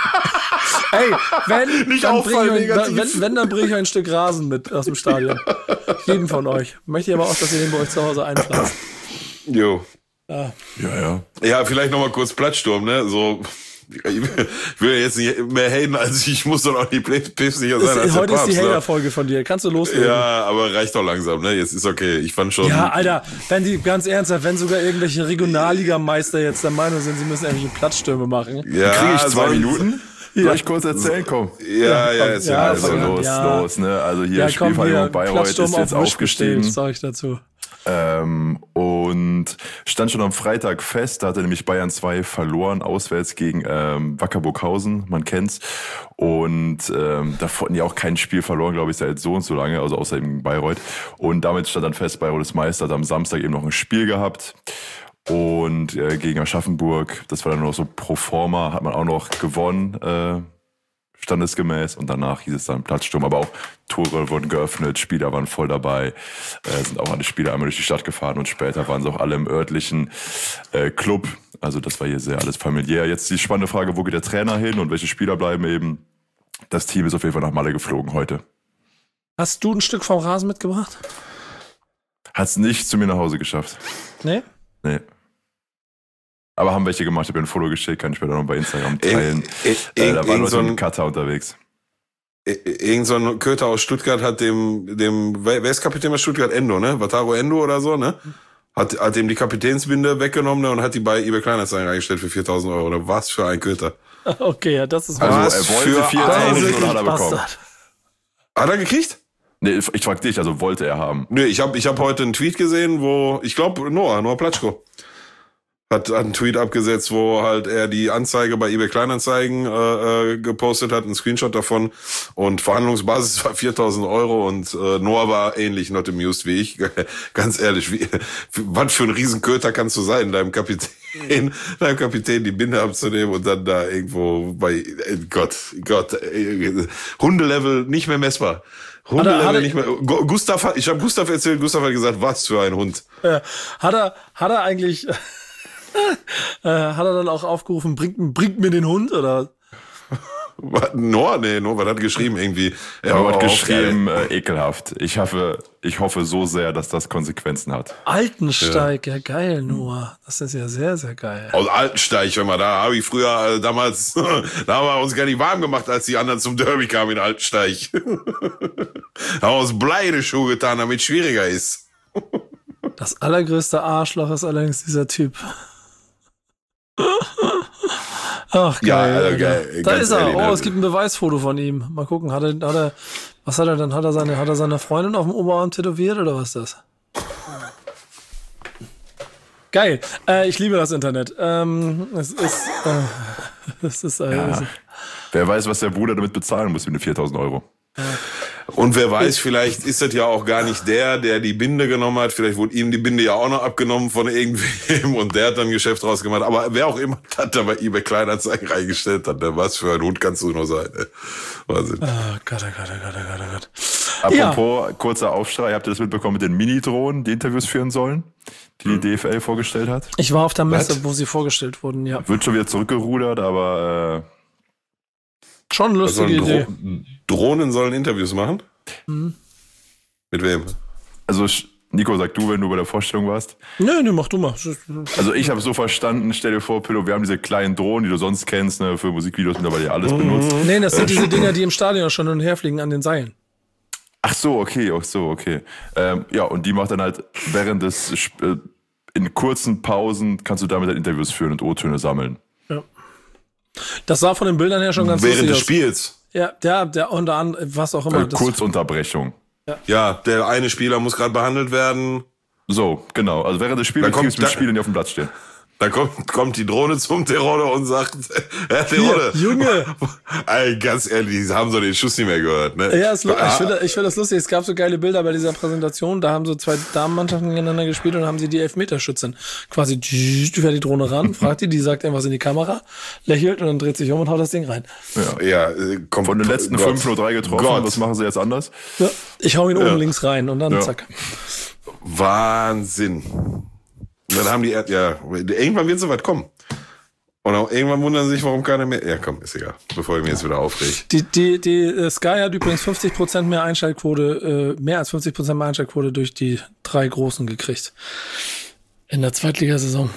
Ey, wenn, Nicht dann auffallen, bring ich, euch- negativ. wenn, wenn, dann bringe ich euch ein Stück Rasen mit aus dem Stadion. Jeden von euch. Möchte ich aber auch, dass ihr den bei euch zu Hause einpflanzt. Jo. Ja, ja. Ja, vielleicht nochmal kurz Platzsturm, ne? So, ich will ja jetzt nicht mehr haten, als ich muss doch auch die päpstlicher sein als Ist, der heute ist Papst, die ne? Hater-Folge von dir. Kannst du loslegen? Ja, aber reicht doch langsam, ne? Jetzt ist okay. Ich fand schon. Ja, Alter, wenn die, ganz ernsthaft, wenn sogar irgendwelche Regionalligameister jetzt der Meinung sind, sie müssen irgendwelche Platzstürme machen. ja, Kriege ich zwei soll- Minuten? Soll ich kurz erzählen? Komm. Ja, ja, jetzt Ja, also, fang Also an. los, Ja. los, ne? Also hier Ja, komm, Spielvereinigung hier, Bayreuth Platzsturm ist jetzt auf Wisch bestellt, aufgestiegen. sag ich dazu. Ähm, und stand schon am Freitag fest, da hatte nämlich Bayern zwei verloren, auswärts gegen ähm, Wacker Burghausen, man kennt's. Und ähm, da hatten die auch kein Spiel verloren, glaube ich, seit so und so lange, also außer eben Bayreuth. Und damit stand dann fest, Bayreuth ist Meister, hat am Samstag eben noch ein Spiel gehabt. Und äh, gegen Aschaffenburg, das war dann noch so pro forma, hat man auch noch gewonnen, äh, standesgemäß, und danach hieß es dann Platzsturm, aber auch Tore wurden geöffnet, Spieler waren voll dabei, äh, sind auch alle Spieler einmal durch die Stadt gefahren und später waren sie auch alle im örtlichen äh, Club, also das war hier sehr alles familiär. Jetzt die spannende Frage, wo geht der Trainer hin und welche Spieler bleiben eben? Das Team ist auf jeden Fall nach Malle geflogen heute. Hast du ein Stück vom Rasen mitgebracht? Hat's nicht zu mir nach Hause geschafft. Nee? Nee. Aber haben welche gemacht, ich habe ein Foto geschickt, kann ich später noch bei Instagram teilen. Ir- Äh, ir- da waren irgend wir so mit dem ein- Cutter unterwegs. Irgend so ein Köter aus Stuttgart hat dem, dem, wer wer ist Kapitän bei Stuttgart? Endo, ne? Wataru Endo oder so, ne? Hat, hat dem die Kapitänsbinde weggenommen, ne? Und hat die bei eBay Kleinanzeigen eingestellt für viertausend Euro. Oder was für ein Köter? Okay, ja, das ist Also Was er wollte für das viertausend ist ein- oder hat er wirklich bekommen? Bastard. Hat er gekriegt? Nee, ich frag dich, also wollte er haben. Nö, ich habe ich hab heute einen Tweet gesehen, wo, ich glaube, Noah, Noah Platschko. hat einen Tweet abgesetzt, wo halt er die Anzeige bei eBay Kleinanzeigen äh, gepostet hat, einen Screenshot davon, und Verhandlungsbasis war viertausend Euro, und äh, Noah war ähnlich not amused wie ich. Ganz ehrlich, wie, was für ein Riesenköter kannst du sein, deinem Kapitän, deinem Kapitän die Binde abzunehmen und dann da irgendwo bei äh, Gott, Gott, äh, Hundelevel nicht mehr messbar. Hundelevel nicht mehr. Gustav, ich habe Gustav erzählt, Gustav hat gesagt, was für ein Hund. Ja, hat er, hat er eigentlich, äh, hat er dann auch aufgerufen, bringt, bringt mir den Hund, oder? Noah, nee, Noah hat geschrieben irgendwie. Er hat geschrieben, äh, ekelhaft. Ich hoffe, ich hoffe so sehr, dass das Konsequenzen hat. Altensteig, ja, ja geil, Noah. Das ist ja sehr, sehr geil. Aus Altensteig, wenn man da habe ich früher äh, damals, da haben wir uns gar nicht warm gemacht, als die anderen zum Derby kamen in Altensteig. Da haben wir uns Bleideschuhe getan, damit es schwieriger ist. Das allergrößte Arschloch ist allerdings dieser Typ. Ach, geil. Ja, also geil. Da ist er. Ehrlich, oh, es gibt ein Beweisfoto von ihm. Mal gucken, hat er, hat er, was hat er denn? Hat er seine, hat er seine Freundin auf dem Oberarm tätowiert oder was ist das? Geil. Äh, ich liebe das Internet. Ähm, es ist, äh, es ist, äh, ja. es, wer weiß, was der Bruder damit bezahlen muss mit den viertausend Euro. Ja. Und wer weiß, vielleicht ist das ja auch gar nicht der, der die Binde genommen hat. Vielleicht wurde ihm die Binde ja auch noch abgenommen von irgendwem und der hat dann ein Geschäft draus gemacht. Aber wer auch immer hat da bei eBay Kleinanzeigen reingestellt hat, was für ein Hund kannst du nur sein. Ey. Wahnsinn. Oh Gott, oh Gott, oh Gott, oh Gott, oh Gott. Apropos, ja. Kurzer Aufschrei, habt ihr das mitbekommen mit den Mini-Drohnen, die Interviews führen sollen, die die D F L vorgestellt hat? Ich war auf der Messe, was? wo sie vorgestellt wurden, ja. Wird schon wieder zurückgerudert, aber äh, schon eine lustige also Idee. Dro- Drohnen sollen Interviews machen? Mhm. Mit wem? Also Nico, sag du, wenn du bei der Vorstellung warst. Nö, nö, mach du mal. Also ich habe so verstanden, stell dir vor, Pillow, wir haben diese kleinen Drohnen, die du sonst kennst, ne, für Musikvideos mittlerweile ja alles benutzt. Nee, das sind äh, diese Dinger, die im Stadion schon hin und her fliegen an den Seilen. Ach so, okay, ach so, okay. Ähm, ja, und die macht dann halt während des, äh, in kurzen Pausen kannst du damit halt Interviews führen und O-Töne sammeln. Ja. Das sah von den Bildern her schon ganz lustig aus. Während des Spiels? Ja, der, der unter anderem, was auch immer. Äh, Kurzunterbrechung. Ja. ja, der eine Spieler muss gerade behandelt werden. So, genau. Also während des Spiels mit Spielern, die auf dem Platz stehen. Da kommt, kommt die Drohne zum Terode und sagt, Herr Terode. Junge! Ey, ganz ehrlich, die haben so den Schuss nicht mehr gehört, ne? Ja, ist, ich finde ich find das lustig. Es gab so geile Bilder bei dieser Präsentation. Da haben so zwei Damenmannschaften gegeneinander gespielt und haben sie die Elfmeterschützen quasi fährt die Drohne ran, fragt die, die sagt irgendwas in die Kamera, lächelt und dann dreht sich um und haut das Ding rein. Ja, ja kommt von den letzten Gott. fünf nur drei getroffen. Gott. Was machen sie jetzt anders? Ja, ich hau ihn ja. oben links rein und dann ja. zack. Wahnsinn. Und dann haben die, ja, irgendwann wird so weit kommen. Und auch irgendwann wundern sie sich, warum keiner mehr, ja komm, ist egal, bevor ich mich jetzt wieder aufrege. Die, die, die Sky hat übrigens fünfzig Prozent mehr Einschaltquote, äh, mehr als fünfzig Prozent mehr Einschaltquote durch die drei Großen gekriegt. In der Zweitligasaison.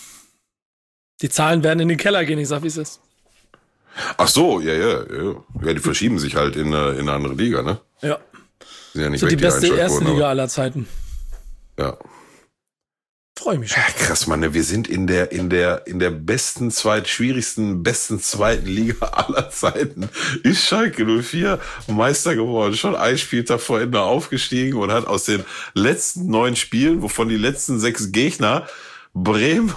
Die Zahlen werden in den Keller gehen, ich sag, wie es ist. Ach so, ja, ja, ja. Ja, die verschieben sich halt in, in eine andere Liga, ne? Ja. Sind ja nicht so weg, die beste die erste Liga aber. aller Zeiten. Ja. Freue mich schon. Ja, krass, Mann, wir sind in der, in der, in der besten zweit, schwierigsten, besten zweiten Liga aller Zeiten. Ist Schalke null vier Meister geworden. Schon ein Spieltag vor Ende aufgestiegen und hat aus den letzten neun Spielen, wovon die letzten sechs Gegner Bremen,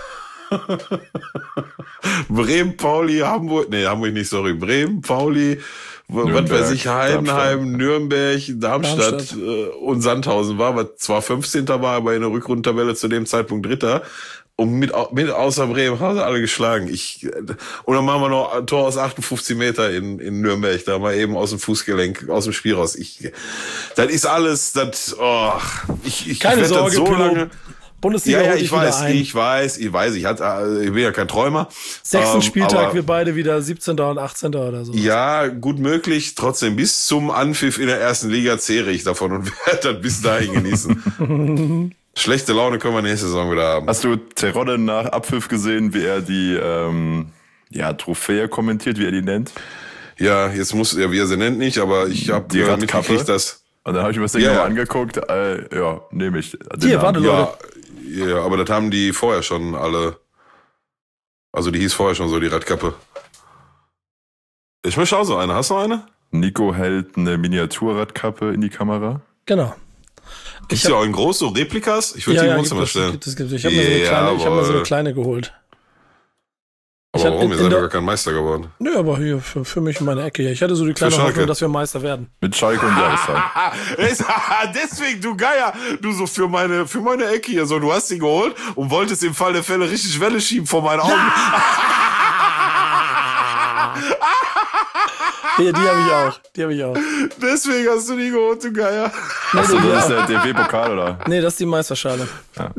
Bremen, Pauli, Hamburg, nee, Hamburg nicht, sorry, Bremen, Pauli, was weiß ich, Heidenheim, Darmstadt. Nürnberg, Darmstadt, Darmstadt. Äh, und Sandhausen war, was zwar fünfzehnter war, aber in der Rückrundentabelle zu dem Zeitpunkt Dritter. Und mit, mit außer Bremen haben sie alle geschlagen. Ich, und dann machen wir noch ein Tor aus achtundfünfzig Meter in, in Nürnberg, da mal eben aus dem Fußgelenk, aus dem Spiel raus. Ich, das ist alles, das, oh, ich, ich Keine werd Sorge, das so Pilo. lange. Bundesliga ja, ja, holt ich dich weiß, wieder ein. ich weiß, ich weiß, ich hatte, ich bin ja kein Träumer. Sechsten ähm, Spieltag, wir beide wieder siebzehnter und achtzehnter oder so. Ja, gut möglich. Trotzdem, bis zum Anpfiff in der ersten Liga zehre ich davon und werde das bis dahin genießen. Schlechte Laune können wir nächste Saison wieder haben. Hast du Terodde nach Abpfiff gesehen, wie er die ähm, ja, Trophäe kommentiert, wie er die nennt? Ja, jetzt muss er, wie er sie nennt, nicht, aber ich habe die äh, mitgekriegt, dass... Und dann habe ich mir das Ding ja, mal ja. angeguckt. Äh, ja, nehme ich. Hier, warte, Leute. Ja, ja, aber das haben die vorher schon alle... Also die hieß vorher schon so, die Radkappe. Ich möchte auch so eine. Hast du eine? Nico hält eine Miniaturradkappe in die Kamera. Genau. Gibt's ja auch in groß so Replikas? Ich würde ja, die ja, im Wohnzimmer gibt es, stellen. gibt es, gibt es. Ich habe mir, so eine kleine- ich hab mir so eine kleine geholt. Aber Ich hab warum? in- Ihr in seid der- doch gar kein Meister geworden. Nö, aber hier für, für mich in meiner Ecke hier. Ich hatte so die kleine Schalke. Hoffnung, dass wir Meister werden. Mit Schalke und Jahreszeit. Deswegen, du Geier, du so für meine, für meine Ecke hier, so, du hast sie geholt und wolltest im Fall der Fälle richtig Welle schieben vor meinen Augen. Ja, die habe ich auch. Die habe ich auch. Deswegen hast du die geholt, du Geier. Achso, das ist der D F B-Pokal, oder? Nee, das ist die Meisterschale.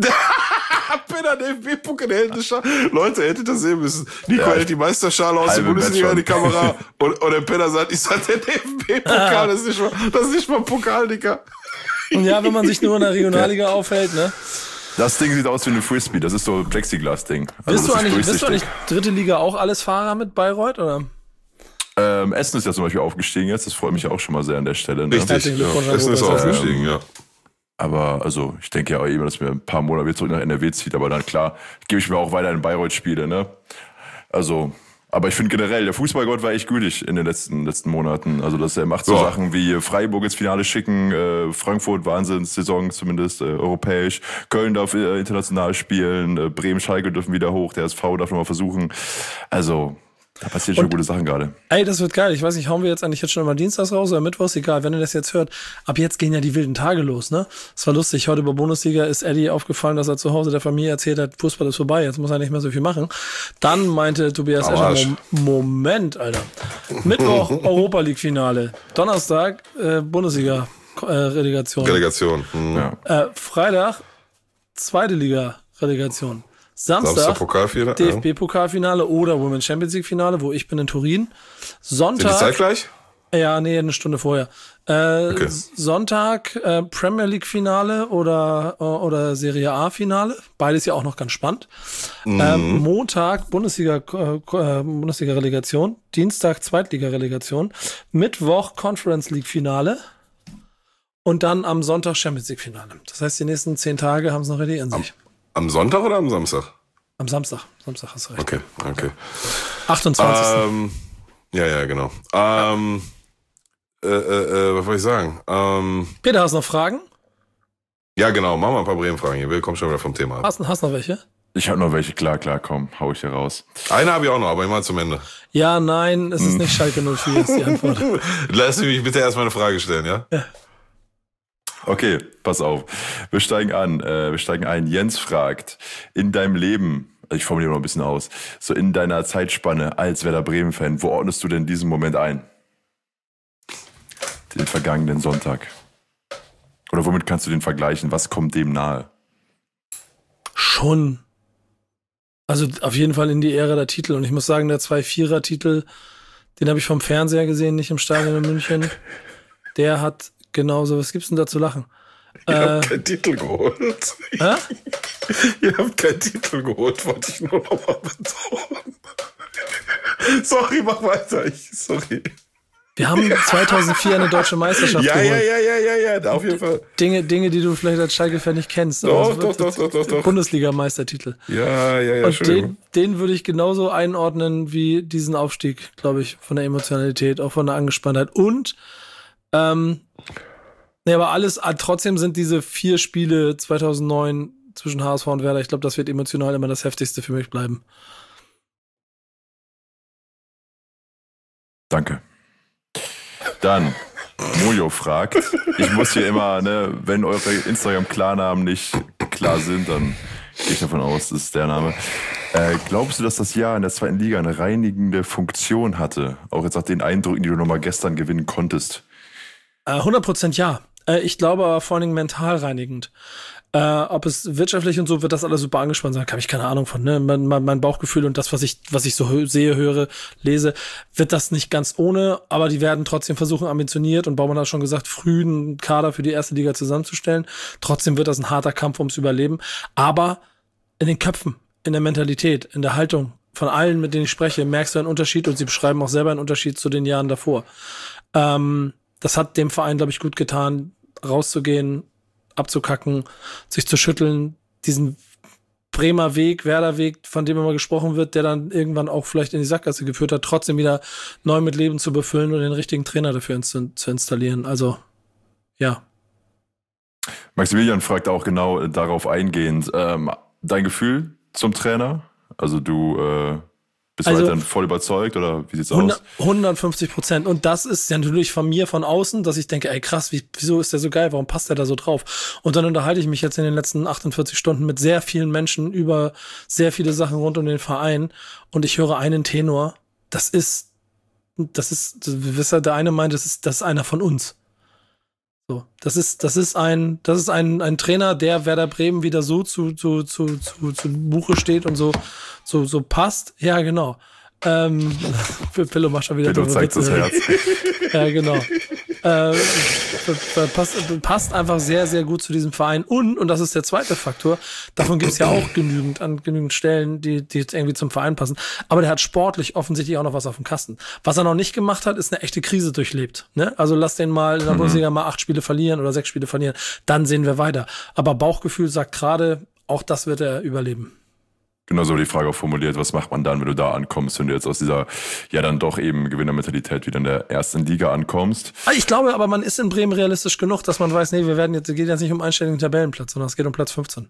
Penner, der F B-Pokal, der hält eine Schale. Leute, ihr hättet das sehen müssen. Nico Ja, hält die Meisterschale aus der halbe Bundesliga in die Match schon. Kamera und, und der Penner sagt, ich sag, der F B-Pokal, das ist nicht mal, das ist nicht mal ein Pokal, Digga. Und ja, wenn man sich nur in der Regionalliga aufhält, ne? Das Ding sieht aus wie eine Frisbee. Das ist so ein Plexiglas-Ding. Also Bist du das ist eigentlich, bist du durchsichtig. eigentlich dritte Liga auch alles Fahrer mit Bayreuth, oder? Ähm, Essen ist ja zum Beispiel aufgestiegen jetzt. Das freut mich auch schon mal sehr an der Stelle. Ne? Richtig, Herzlichen ja. Glückwunsch an Essen ist Robert. aufgestiegen, ja. Aber also, ich denke ja auch immer, dass mir ein paar Monate wieder zurück nach N R W zieht. Aber dann klar, gebe ich mir auch weiter in Bayreuth-Spiele. Ne? Also, aber ich finde generell, der Fußballgott war echt gütig in den letzten letzten Monaten. Also, dass er macht so Ja. Sachen wie Freiburg ins Finale schicken, äh, Frankfurt Wahnsinnssaison zumindest äh, europäisch, Köln darf äh, international spielen, äh, Bremen, Schalke dürfen wieder hoch, der S V darf nochmal versuchen. Also, da passieren schon Und- gute Sachen gerade. Ey, das wird geil. Ich weiß nicht, hauen wir jetzt eigentlich jetzt schon mal Dienstags raus oder Mittwochs? Egal, wenn ihr das jetzt hört. Ab jetzt gehen ja die wilden Tage los, ne? Es war lustig. Heute bei Bundesliga ist Eddie aufgefallen, dass er zu Hause der Familie erzählt hat, Fußball ist vorbei, jetzt muss er nicht mehr so viel machen. Dann meinte Tobias Am Escher, Arsch. Mom- Moment, Alter. Mittwoch Europa League Finale. Donnerstag äh, Bundesliga äh, Relegation. Relegation. Hm. Ja. Äh, Freitag zweite Liga Relegation. Samstag Samstag Pokalfinale. D F Ja. B-Pokalfinale oder Women's Champions League Finale, wo ich bin in Turin. Sind die Sonntag. zeitgleich? Ja, nee, eine Stunde vorher. Äh, Okay. S- Sonntag äh, Premier League Finale oder, äh, oder Serie A Finale. Beides ja auch noch ganz spannend. Mhm. Ähm, Montag Bundesliga, äh, äh, Bundesliga Relegation. Dienstag Zweitliga Relegation. Mittwoch Conference League Finale. Und dann am Sonntag Champions League Finale. Das heißt, die nächsten zehn Tage haben es noch richtig in sich. Am Sonntag oder am Samstag? Am Samstag. Samstag hast du recht. Okay, okay. achtundzwanzigsten Ähm, ja, ja, genau. Ähm, äh, äh, äh, was wollte ich sagen? Ähm, Peter, hast du noch Fragen? ja, genau. Machen wir ein paar Bremen-Fragen hier. Wir kommen schon wieder vom Thema ab. Hast, hast noch welche? Ich habe noch welche, klar, klar, komm, hau ich hier raus. Eine habe ich auch noch, aber immer zum Ende. Ja, nein, es ist nicht Schalke null vier, ist die Antwort. Lass mich bitte erstmal eine Frage stellen, ja? Okay, pass auf. Wir steigen an. Äh, wir steigen ein. Jens fragt, in deinem Leben, ich formuliere noch ein bisschen aus, so in deiner Zeitspanne als Werder Bremen-Fan, wo ordnest du denn diesen Moment ein? Den vergangenen Sonntag. Oder womit kannst du den vergleichen? Was kommt dem nahe? Schon. Also auf jeden Fall in die Ära der Titel. Und ich muss sagen, der zwei vierer Titel, den habe ich vom Fernseher gesehen, nicht im Stadion in München. Der hat genauso, was gibt's denn da zu lachen? Ihr Äh, habt keinen Titel geholt. hä? Ihr habt keinen Titel geholt, wollte ich nur noch mal betonen. Sorry, mach weiter. Ich, sorry. Wir haben zweitausendvier eine deutsche Meisterschaft Ja, geholt. ja, ja, ja, ja, ja, da auf jeden Fall. Dinge, Dinge, die du vielleicht als Schalke-Fan nicht kennst. Doch, aber es doch, wird doch, jetzt doch, doch, doch. Bundesliga-Meistertitel. Ja, ja, ja, Und schön. den, den würde ich genauso einordnen wie diesen Aufstieg, glaube ich, von der Emotionalität, auch von der Angespanntheit. Und, ähm, ne, aber alles, ah, trotzdem sind diese vier Spiele zweitausendneun zwischen H S V und Werder, ich glaube, das wird emotional immer das Heftigste für mich bleiben. Danke. Dann, Mojo fragt, ich muss hier immer, ne, wenn eure Instagram-Klarnamen nicht klar sind, dann gehe ich davon aus, das ist der Name. Äh, glaubst du, dass das Jahr in der zweiten Liga eine reinigende Funktion hatte? Auch jetzt nach den Eindrücken, die du nochmal gestern gewinnen konntest. Äh, hundert Prozent ja. Äh, ich glaube aber vor allen Dingen mental reinigend. Äh, ob es wirtschaftlich und so wird das alles super angespannt sein, habe ich keine Ahnung von. Ne? Mein, mein, mein Bauchgefühl und das, was ich, was ich so hö- sehe, höre, lese, wird das nicht ganz ohne, aber die werden trotzdem versuchen, ambitioniert, und Baumann hat schon gesagt, früh einen Kader für die erste Liga zusammenzustellen. Trotzdem wird das ein harter Kampf ums Überleben. Aber in den Köpfen, in der Mentalität, in der Haltung von allen, mit denen ich spreche, merkst du einen Unterschied, und sie beschreiben auch selber einen Unterschied zu den Jahren davor. Ähm, das hat dem Verein, glaube ich, gut getan, rauszugehen, abzukacken, sich zu schütteln, diesen Bremer Weg, Werder Weg, von dem immer gesprochen wird, der dann irgendwann auch vielleicht in die Sackgasse geführt hat, trotzdem wieder neu mit Leben zu befüllen und den richtigen Trainer dafür inst- zu installieren. Also, ja. Maximilian fragt auch genau darauf eingehend, ähm, dein Gefühl zum Trainer? Also du äh, bist Also, weiterhin voll überzeugt oder wie sieht's hundert, aus? hundertfünfzig Prozent. Und das ist ja natürlich von mir von außen, dass ich denke, ey krass, wie, wieso ist der so geil? Warum passt der da so drauf? Und dann unterhalte ich mich jetzt in den letzten achtundvierzig Stunden mit sehr vielen Menschen über sehr viele Sachen rund um den Verein und ich höre einen Tenor. Das ist, das ist, wisst ihr, der eine meint, das ist, das ist einer von uns. So, das ist, das ist ein, das ist ein, ein Trainer, der Werder Bremen wieder so zu, zu, zu, zu, zu Buche steht und so, so, so passt. Ja, genau. Ähm, Pillow macht schon wieder Pillow zeigt das Herz. Ja, genau. Äh, passt, passt einfach sehr, sehr gut zu diesem Verein. Und, und das ist der zweite Faktor, davon gibt es ja auch genügend an genügend Stellen, die, die jetzt irgendwie zum Verein passen. Aber der hat sportlich offensichtlich auch noch was auf dem Kasten. Was er noch nicht gemacht hat, ist eine echte Krise durchlebt. Ne? Also lass den mal in der mhm. Bundesliga mal acht Spiele verlieren oder sechs Spiele verlieren. Dann sehen wir weiter. Aber Bauchgefühl sagt gerade, auch das wird er überleben. Genau so die Frage auch formuliert, was macht man dann, wenn du da ankommst, wenn du jetzt aus dieser, ja dann doch eben Gewinnermentalität wieder in der ersten Liga ankommst? Ich glaube aber, man ist in Bremen realistisch genug, dass man weiß, nee, wir werden jetzt, es geht jetzt nicht um einstelligen Tabellenplatz, sondern es geht um Platz fünfzehn.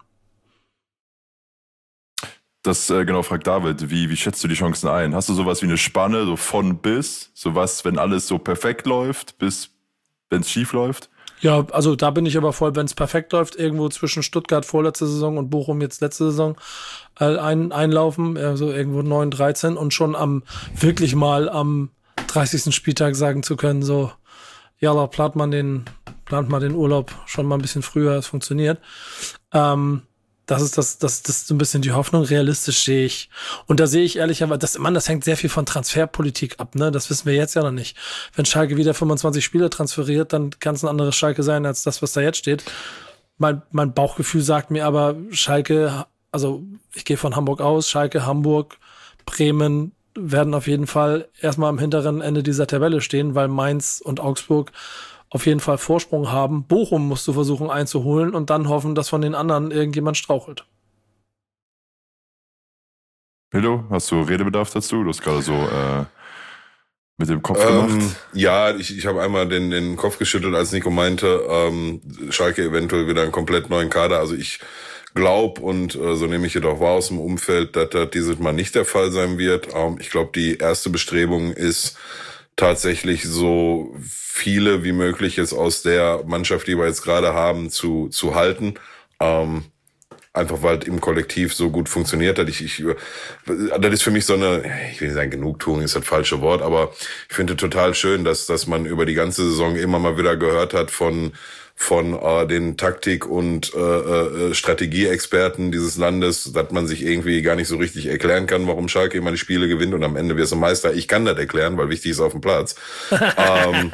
Das äh, genau fragt David, wie, wie schätzt du die Chancen ein? Hast du sowas wie eine Spanne, so von bis, sowas, wenn alles so perfekt läuft, bis wenn es schief läuft? Ja, also da bin ich aber voll, wenn es perfekt läuft, irgendwo zwischen Stuttgart vorletzte Saison und Bochum jetzt letzte Saison äh, ein, einlaufen, also irgendwo neun, dreizehn und schon am, wirklich mal am dreißigsten Spieltag sagen zu können, so, ja, da plant man den, plant man den Urlaub schon mal ein bisschen früher, es funktioniert. Ähm, Das ist das, das, das ist so ein bisschen die Hoffnung. Realistisch sehe ich. Und da sehe ich ehrlicherweise, das, Mann, das hängt sehr viel von Transferpolitik ab, ne? Das wissen wir jetzt ja noch nicht. Wenn Schalke wieder fünfundzwanzig Spieler transferiert, dann kann es ein anderes Schalke sein, als das, was da jetzt steht. Mein, mein Bauchgefühl sagt mir aber, Schalke, also ich gehe von Hamburg aus, Schalke, Hamburg, Bremen werden auf jeden Fall erstmal am hinteren Ende dieser Tabelle stehen, weil Mainz und Augsburg auf jeden Fall Vorsprung haben. Bochum musst du versuchen einzuholen und dann hoffen, dass von den anderen irgendjemand strauchelt. Pillow, hast du Redebedarf dazu? Du hast gerade so äh, mit dem Kopf ähm, gemacht. Ja, ich, ich habe einmal den, den Kopf geschüttelt, als Nico meinte, ähm, Schalke eventuell wieder einen komplett neuen Kader. Also ich glaube, und äh, so nehme ich jedoch wahr aus dem Umfeld, dass das dieses Mal nicht der Fall sein wird. Ähm, ich glaube, die erste Bestrebung ist tatsächlich so viele wie möglich jetzt aus der Mannschaft, die wir jetzt gerade haben, zu zu halten. Ähm, einfach weil es im Kollektiv so gut funktioniert hat. Ich, ich, das ist für mich so eine, ich will nicht sagen Genugtuung, ist das falsche Wort, aber ich finde total schön, dass dass man über die ganze Saison immer mal wieder gehört hat von von äh, den Taktik- und äh, äh, Strategieexperten dieses Landes, dass man sich irgendwie gar nicht so richtig erklären kann, warum Schalke immer die Spiele gewinnt und am Ende wirst du Meister. Ich kann das erklären, weil wichtig ist auf dem Platz. ähm,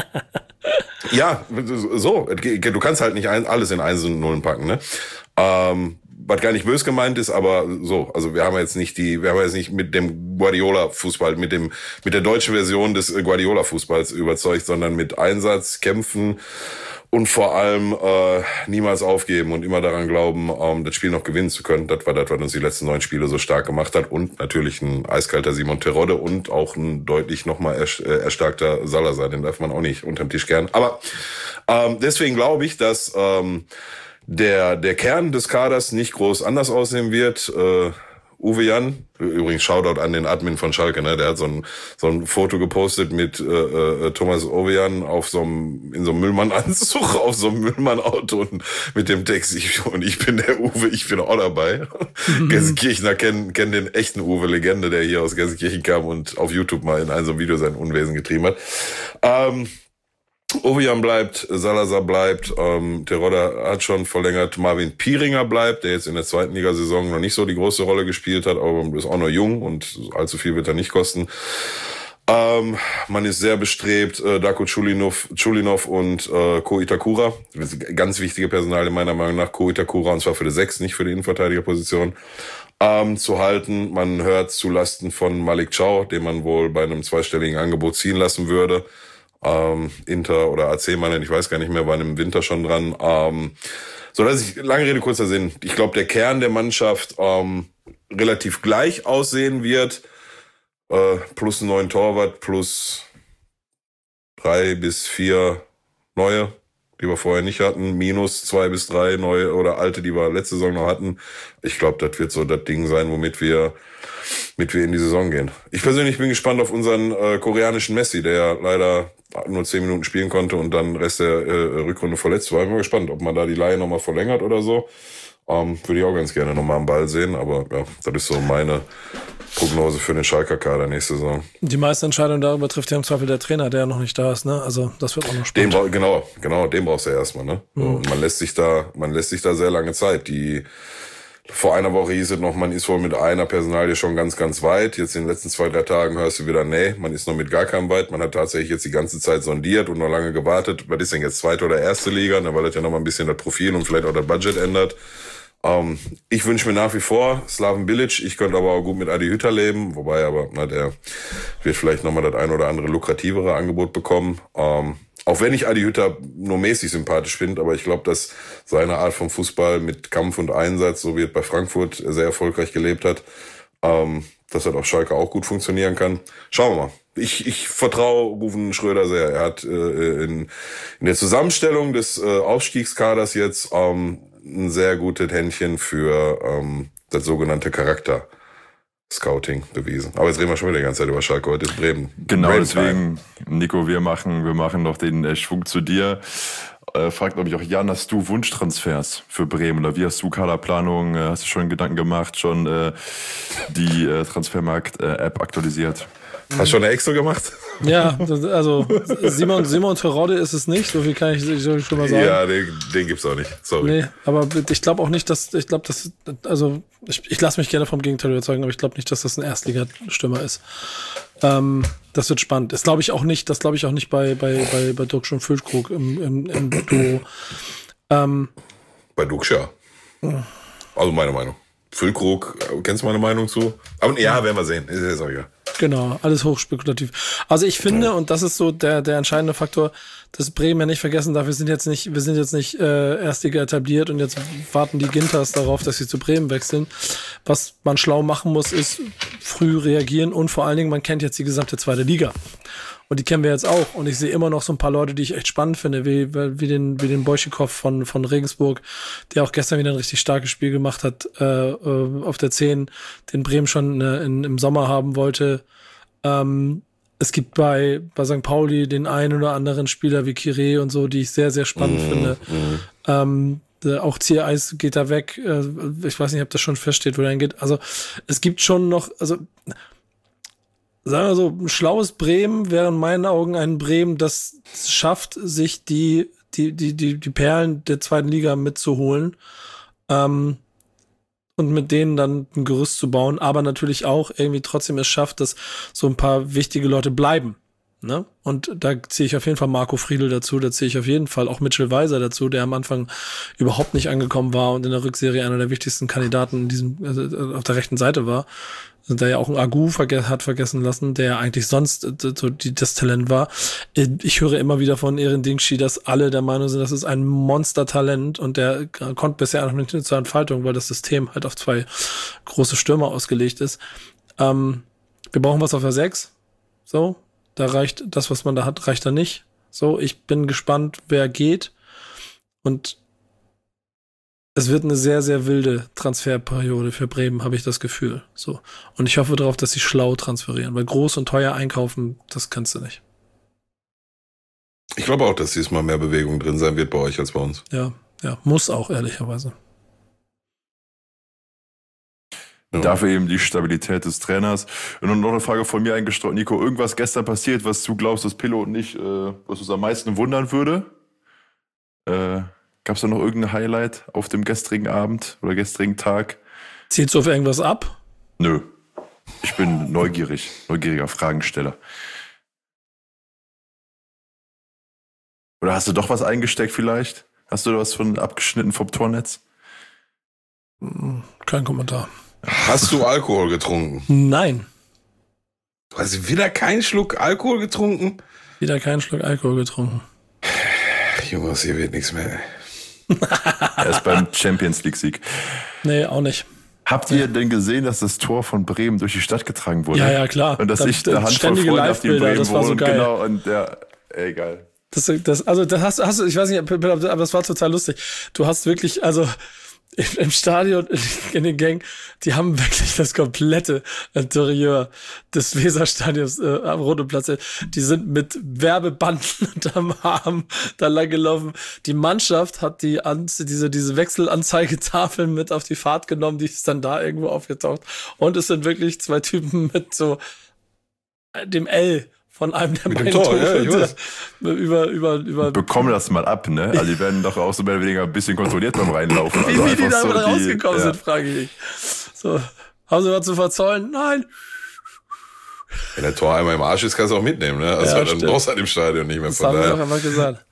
ja, so, du kannst halt nicht ein, alles in Einsen und Nullen packen, ne? Ähm, was gar nicht böse gemeint ist, aber so, also wir haben jetzt nicht die, wir haben jetzt nicht mit dem Guardiola-Fußball, mit dem, mit der deutschen Version des Guardiola-Fußballs überzeugt, sondern mit Einsatz, Kämpfen und vor allem äh, niemals aufgeben und immer daran glauben, ähm, das Spiel noch gewinnen zu können. Das war das, was uns die letzten neun Spiele so stark gemacht hat. Und natürlich ein eiskalter Simon Terodde und auch ein deutlich nochmal ers- äh, erstarkter Salazar. Den darf man auch nicht unterm Tisch kehren. Aber ähm, deswegen glaube ich, dass ähm, der der Kern des Kaders nicht groß anders aussehen wird. Äh, Uwe Jan, übrigens Shoutout an den Admin von Schalke, ne? Der hat so ein so ein Foto gepostet mit äh, äh, Thomas Uwe Jan auf so einem in so einem Müllmann-Anzug auf so einem Müllmann-Auto und mit dem Text ich und ich bin der Uwe, ich bin auch dabei. Mhm. Gelsenkirchener kennen kennen den echten Uwe Legende, der hier aus Gelsenkirchen kam und auf YouTube mal in einem so einem Video sein Unwesen getrieben hat. Ähm, Ovian bleibt, Salazar bleibt, ähm, Terodde hat schon verlängert, Marvin Pieringer bleibt, der jetzt in der zweiten Ligasaison noch nicht so die große Rolle gespielt hat, aber ist auch noch jung und allzu viel wird er nicht kosten. Ähm, man ist sehr bestrebt, äh, Darko Chulinov, Chulinov und äh, Ko Itakura, das ist ganz wichtige Personal meiner Meinung nach, Ko Itakura, und zwar für die Sechs, nicht für die Innenverteidigerposition, ähm, zu halten. Man hört zu Lasten von Malik Chow, den man wohl bei einem zweistelligen Angebot ziehen lassen würde. Ähm, Inter oder A C-Mann, ich weiß gar nicht mehr, waren im Winter schon dran. Ähm, so dass ich, lange Rede, kurzer Sinn. Ich glaube, der Kern der Mannschaft ähm, relativ gleich aussehen wird. Äh, plus neun Torwart, plus drei bis vier neue. die wir vorher nicht hatten, minus zwei bis drei neue oder alte, die wir letzte Saison noch hatten. Ich glaube, das wird so das Ding sein, womit wir, mit wir in die Saison gehen. Ich persönlich bin gespannt auf unseren äh, koreanischen Messi, der leider nur zehn Minuten spielen konnte und dann Rest der äh, Rückrunde verletzt war. Ich bin mal gespannt, ob man da die Leihe nochmal verlängert oder so. Ähm, würde ich auch ganz gerne nochmal am Ball sehen, aber ja, das ist so meine Prognose für den Schalker Kader nächste Saison. Die meisten Entscheidungen darüber trifft ja im Zweifel der Trainer, der ja noch nicht da ist, ne? Also das wird auch noch spannend. Den, genau, genau, den brauchst du ja erstmal, ne? Mhm. Und man lässt sich da, man lässt sich da sehr lange Zeit. Die Vor einer Woche hieß es noch, man ist wohl mit einer Personalie schon ganz, ganz weit. Jetzt in den letzten zwei, drei Tagen hörst du wieder, nee, man ist noch mit gar keinem weit. Man hat tatsächlich jetzt die ganze Zeit sondiert und noch lange gewartet. Was ist denn jetzt, zweite oder erste Liga? Ne, weil das ja noch mal ein bisschen das Profil und vielleicht auch das Budget ändert. Ähm, ich wünsche mir nach wie vor Slaven Bilic. Ich könnte aber auch gut mit Adi Hütter leben. Wobei aber, na, der wird vielleicht noch mal das ein oder andere lukrativere Angebot bekommen. Ähm, Auch wenn ich Adi Hütter nur mäßig sympathisch finde, aber ich glaube, dass seine Art von Fußball mit Kampf und Einsatz, so wie es bei Frankfurt sehr erfolgreich gelebt hat, ähm, dass das auf Schalke auch gut funktionieren kann. Schauen wir mal. Ich, ich vertraue Ruven Schröder sehr. Er hat äh, in, in der Zusammenstellung des äh, Aufstiegskaders jetzt ähm, ein sehr gutes Händchen für ähm, das sogenannte Charakter. Scouting bewiesen. Aber jetzt reden wir schon wieder die ganze Zeit über Schalke. Heute ist Bremen. Genau, Bremen deswegen, Nico, wir machen, wir machen noch den äh, Schwung zu dir. Äh, fragt, glaube ich, auch Jan, hast du Wunschtransfers für Bremen? Oder wie hast du Kaderplanung? Äh, hast du schon Gedanken gemacht, schon äh, die äh, Transfermarkt-App aktualisiert? Hast du schon eine Excel gemacht? Ja, das, also Simon, Simon Terodde ist es nicht, so viel kann ich, soll ich schon mal sagen. Ja, den, den gibt's auch nicht, sorry. Nee, aber ich glaube auch nicht, dass, ich glaube, dass, also ich, ich lasse mich gerne vom Gegenteil überzeugen, aber ich glaube nicht, dass das ein Erstligastürmer ist. Ähm, das wird spannend. Das glaube ich auch nicht, das glaube ich auch nicht bei, bei, bei, bei Duksch und Füllkrug im, im, im Duo. Ähm, bei Duksch, ja. Also meine Meinung. Füllkrug, kennst du meine Meinung zu? Aber ja, werden wir sehen. Ist jetzt auch egal. Genau, alles hochspekulativ. Also ich finde, ja. und das ist so der der entscheidende Faktor, dass Bremen ja nicht vergessen darf, wir sind jetzt nicht, wir sind jetzt nicht äh, Erstliga etabliert und jetzt warten die Ginters darauf, dass sie zu Bremen wechseln. Was man schlau machen muss, ist früh reagieren und vor allen Dingen, man kennt jetzt die gesamte zweite Liga. Und die kennen wir jetzt auch. Und ich sehe immer noch so ein paar Leute, die ich echt spannend finde, wie, wie den, wie den Boychikow von, von Regensburg, der auch gestern wieder ein richtig starkes Spiel gemacht hat, äh, auf der zehn, den Bremen schon äh, in, im Sommer haben wollte. Ähm, es gibt bei, bei Sankt Pauli den einen oder anderen Spieler wie Kiré und so, die ich sehr, sehr spannend mm, finde. Mm. Ähm, auch Ziereis geht da weg. Äh, ich weiß nicht, ob das schon feststeht, wo der hingeht. Also, es gibt schon noch, also, sagen wir so, ein schlaues Bremen wäre in meinen Augen ein Bremen, das schafft, sich die, die, die, die, die Perlen der zweiten Liga mitzuholen, ähm, und mit denen dann ein Gerüst zu bauen, aber natürlich auch irgendwie trotzdem es schafft, dass so ein paar wichtige Leute bleiben. Ne? Und da ziehe ich auf jeden Fall Marco Friedl dazu, da ziehe ich auf jeden Fall auch Mitchell Weiser dazu, der am Anfang überhaupt nicht angekommen war und in der Rückserie einer der wichtigsten Kandidaten in diesem, also auf der rechten Seite war. Da ja auch ein Agu verge- hat vergessen lassen, der eigentlich sonst so die, das Talent war. Ich höre immer wieder von Erin Dingshi, dass alle der Meinung sind, das ist ein Monstertalent und der kommt bisher noch nicht zur Entfaltung, weil das System halt auf zwei große Stürmer ausgelegt ist. Ähm, wir brauchen was auf der sechs. So, da reicht das, was man da hat, reicht da nicht. So, ich bin gespannt, wer geht. Und es wird eine sehr, sehr wilde Transferperiode für Bremen, habe ich das Gefühl. So. Und ich hoffe darauf, dass sie schlau transferieren, weil groß und teuer einkaufen, das kannst du nicht. Ich glaube auch, dass diesmal mehr Bewegung drin sein wird bei euch als bei uns. Ja, ja, muss auch, ehrlicherweise. Ja. Dafür eben die Stabilität des Trainers. Und noch eine Frage von mir eingestreut, Nico. Irgendwas gestern passiert, was du glaubst, dass Pillow und ich, äh, was uns am meisten wundern würde? Äh, Gab es da noch irgendein Highlight auf dem gestrigen Abend oder gestrigen Tag? Zielst du auf irgendwas ab? Nö. Ich bin neugierig, neugieriger Fragensteller. Oder hast du doch was eingesteckt vielleicht? Hast du da was von abgeschnitten vom Tornetz? Kein Kommentar. Hast du Alkohol getrunken? Nein. Du hast wieder keinen Schluck Alkohol getrunken? Wieder keinen Schluck Alkohol getrunken. Jungs, hier wird nichts mehr. Er ist beim Champions League-Sieg. Nee, auch nicht. Habt ihr denn gesehen, dass das Tor von Bremen durch die Stadt getragen wurde? Ja, ja, klar. Und dass das, ich eine Handvoll ständige Freunde auf dem Live-Bilder, Bremen das war so wohnen. geil. Genau, und der, ey, geil. Das, das, also, das hast, hast du, ich weiß nicht, aber das war total lustig. Du hast wirklich, also, im Stadion, in den Gängen, die haben wirklich das komplette Interieur des Weserstadions äh, am Roteplatz. Die sind mit Werbebanden unterm Arm da lang gelaufen. Die Mannschaft hat die An- diese diese Wechselanzeigetafeln mit auf die Fahrt genommen, die ist dann da irgendwo aufgetaucht. Und es sind wirklich zwei Typen mit so dem L von einem der Mit dem beiden Tor, ja, ich weiß. über über über Bekommen das mal ab, ne? Also die werden doch auch so mehr oder weniger ein bisschen kontrolliert beim Reinlaufen. Wie, Also wie die einfach da so so rausgekommen ja. sind, frage ich mich. So, haben sie was zu verzollen? Nein. Wenn der Tor einmal im Arsch ist, kannst du auch mitnehmen, ne? Also Ja, dann stimmt. brauchst du halt im Stadion nicht mehr. Das Von haben wir daher. doch einmal gesagt.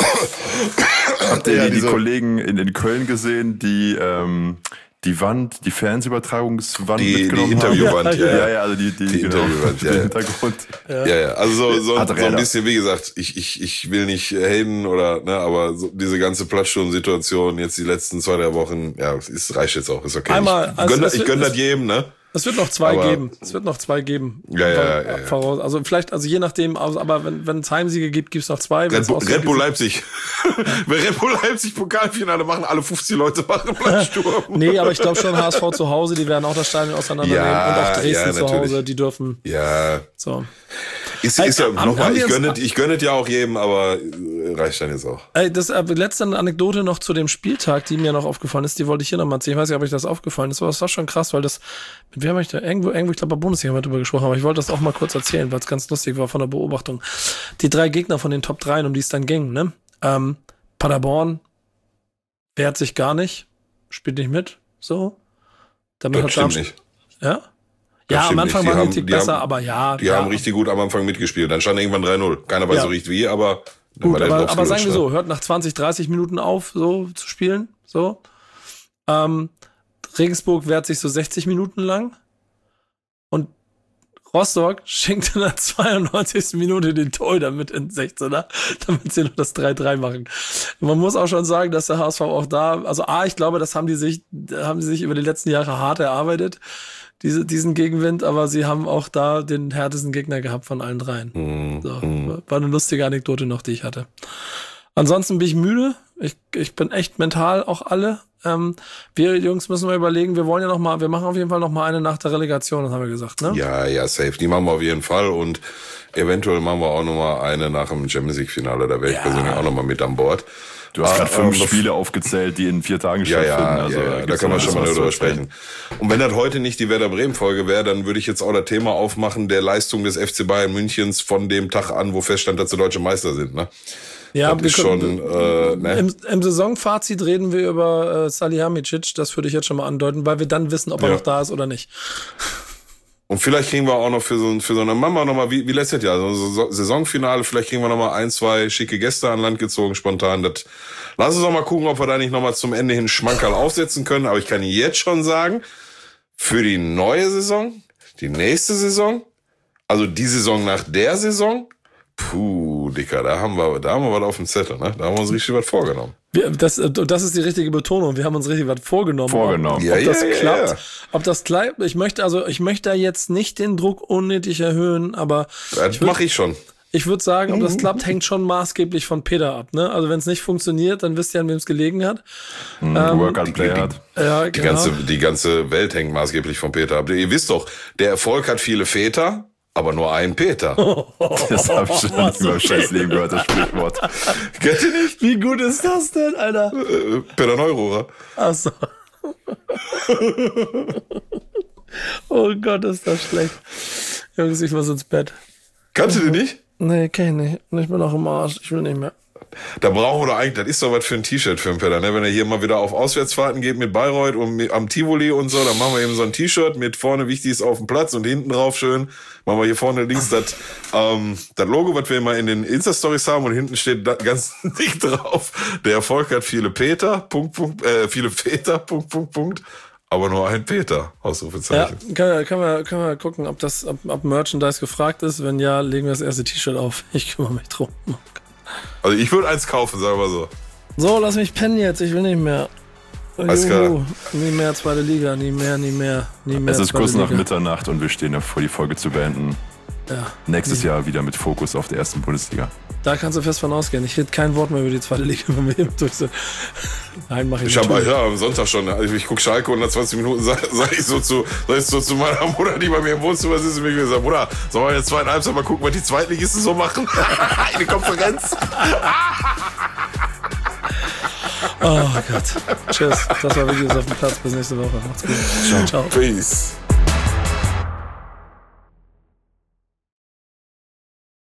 Habt ihr Ja, die, die diese- Kollegen in, in Köln gesehen, die ähm, die Wand, die Fernsehübertragungswand Die, die mitgenommen Interviewwand, Ja, ja, haben? ja. Ja, ja, also die, die, Die genau, Interviewwand, ja, den ja. Hintergrund. Ja, ja, also so, so, Hat so ein Räder. bisschen, wie gesagt, ich, ich, ich will nicht haten oder, ne, aber so diese ganze Platzsturm-Situation jetzt die letzten zwei, drei Wochen, ja, es reicht jetzt auch, ist okay. Einmal, ich also gönn, es ich wird- gönn es- das jedem, ne? Es wird noch zwei Aber- geben. Es wird noch zwei geben. Ja, ja, Weil- ja, ja. Voraus. Also vielleicht, also je nachdem, also, aber wenn wenn es Heimsiege gibt, gibt es noch zwei. Wenn Red es Bull, Auswärts Red Bull gibt- Leipzig. Wenn Red Bull Leipzig Pokalfinale machen, alle fünfzig Leute machen Platzsturm. Nee, aber ich glaube schon H S V zu Hause, die werden auch das Stadion auseinandernehmen. Ja, und auch Dresden ja, zu natürlich. Hause, die dürfen. Ja, So. ist, ist ja, Haben- haben nochmal, wir ich uns- gönne, ich gönne ja auch jedem, aber äh, reicht dann jetzt auch. Ey, das äh, letzte Anekdote noch zu dem Spieltag, die mir noch aufgefallen ist, die wollte ich hier nochmal erzählen. Ich weiß nicht, ob euch das aufgefallen ist, aber das war schon krass, weil das, mit wem habe ich da irgendwo, irgendwo, ich glaube, bei Bundesliga haben wir drüber gesprochen, aber ich wollte das auch mal kurz erzählen, weil es ganz lustig war von der Beobachtung. Die drei Gegner von den Top drei, um die es dann ging, ne? Ähm, Paderborn wehrt sich gar nicht, spielt nicht mit, so. Damit Das hat stimmt Darmstadt- nicht. Ja? Das Ja, am stimmt Anfang nicht. Die waren die haben- Tick die besser, haben- aber ja. Die ja, haben richtig gut am Anfang mitgespielt. Dann stand irgendwann drei null. Keiner weiß Ja. so richtig wie, aber dann Gut, war der aber, Drops aber sagen wir gelutscht, so, hört nach zwanzig, dreißig Minuten auf, so zu spielen. So. Ähm, Regensburg wehrt sich so sechzig Minuten lang. Und Rostock schenkt in der zweiundneunzigsten Minute den Torhüter mit in sechzehner, damit sie noch das drei drei machen. Man muss auch schon sagen, dass der H S V auch da, also A, ich glaube, das haben die sich, haben sie sich über die letzten Jahre hart erarbeitet, diese, diesen Gegenwind, aber sie haben auch da den härtesten Gegner gehabt von allen dreien. Mhm. So, war eine lustige Anekdote noch, die ich hatte. Ansonsten bin ich müde. Ich, ich bin echt mental auch alle. Ähm, wir Jungs müssen mal überlegen, wir wollen ja noch mal, wir machen auf jeden Fall noch mal eine nach der Relegation, das haben wir gesagt, ne? Ja, ja, safe. Die machen wir auf jeden Fall und eventuell machen wir auch nochmal eine nach dem Champions League Finale. Da wäre ich Ja. persönlich auch nochmal mit an Bord. Du hast Ah, gerade fünf ähm, Spiele aufgezählt, die in vier Tagen Ja, stattfinden. ja, also, ja, ja, da gibt's kann man noch schon mal was zu drüber erzählen. sprechen. Und wenn das heute nicht die Werder Bremen-Folge wäre, dann würde ich jetzt auch das Thema aufmachen der Leistung des F C Bayern Münchens von dem Tag an, wo feststand, dass sie deutsche Meister sind. Ne? Ja, das wir ist können, schon, äh, ne? im, im Saisonfazit reden wir über äh, Salihamidzic, das würde ich jetzt schon mal andeuten, weil wir dann wissen, ob er Ja. noch da ist oder nicht. Und vielleicht kriegen wir auch noch für so, für so eine Mama nochmal, wie, wie letztes Jahr, so ein Saison- Saisonfinale, vielleicht kriegen wir nochmal ein, zwei schicke Gäste an Land gezogen, spontan. Das, lass uns doch mal gucken, ob wir da nicht nochmal zum Ende hin Schmankerl aufsetzen können. Aber ich kann jetzt schon sagen, für die neue Saison, die nächste Saison, also die Saison nach der Saison, puh, Dicker, da haben wir, da haben wir was auf dem Zettel, ne? Da haben wir uns richtig was vorgenommen. Wir, das, äh, das ist die richtige Betonung. Wir haben uns richtig was vorgenommen. Vorgenommen. Ob, Ja, ob das ja, ja, klappt. ja. Ob das klappt. Ich möchte also, ich möchte da jetzt nicht den Druck unnötig erhöhen, aber Das mache ich schon. ich würde sagen, ob das klappt, hängt schon maßgeblich von Peter ab. Ne? Also wenn es nicht funktioniert, dann wisst ihr, an wem es gelegen hat. Mhm, Work and Play hat. Ja, Die genau. ganze, die ganze Welt hängt maßgeblich von Peter ab. Ihr wisst doch, der Erfolg hat viele Väter, aber nur einen Peter. Das habe ich schon nicht in meinem scheiß Leben gehört, das Sprichwort. Kennt ihr nicht? Wie gut ist das denn, Alter? Äh, Peter Neururer. Achso. Oh Gott, ist das schlecht. Jungs, ich muss ins Bett. Kannst du den nicht? Nee, kenn ich nicht. Ich bin auch im Arsch. Ich will nicht mehr. Da brauchen wir doch eigentlich, das ist doch was für ein T-Shirt für einen Peter, ne? Wenn er hier mal wieder auf Auswärtsfahrten geht mit Bayreuth und mit, am Tivoli und so, dann machen wir eben so ein T-Shirt mit vorne wichtig ist auf dem Platz und hinten drauf schön. Machen wir hier vorne links das, ähm, das Logo, was wir immer in den Insta-Stories haben und hinten steht da ganz dick drauf. Der Erfolg hat viele Peter, Punkt, Punkt, äh, viele Väter, Punkt, Punkt, Punkt. Aber nur ein Peter, Ja, Ausrufezeichen. können wir, können wir, können wir gucken, ob das, ob, ob Merchandise gefragt ist. Wenn ja, legen wir das erste T-Shirt auf. Ich kümmere mich drum. Also ich würde eins kaufen, sagen wir so. So, lass mich pennen jetzt. Ich will nicht mehr. Alles klar. Juhu. Nie mehr zweite Liga. Nie mehr, nie mehr, nie mehr. Es ist zweite kurz nach Liga. Mitternacht und wir stehen davor, die Folge zu beenden. Ja. Nächstes Jahr wieder mit Fokus auf der ersten Bundesliga. Da kannst du fest von ausgehen. Ich rede kein Wort mehr über die zweite Liga, wenn wir eben durch sind. Nein, mach ich, ich nicht. Ich habe ja am Sonntag schon, also ich gucke Schalke und nach zwanzig Minuten sage sag ich so zu, sag ich so zu meiner Mutter, die bei mir im Wohnzimmer sitzt, und mir gesagt, Mutter, sollen wir in der zweiten Halbzeit mal gucken, was die Zweitligisten so machen? Eine Konferenz. Oh Gott. Tschüss. Das war Videos auf dem Platz. Bis nächste Woche. Macht's gut. Ciao. Ciao. Peace.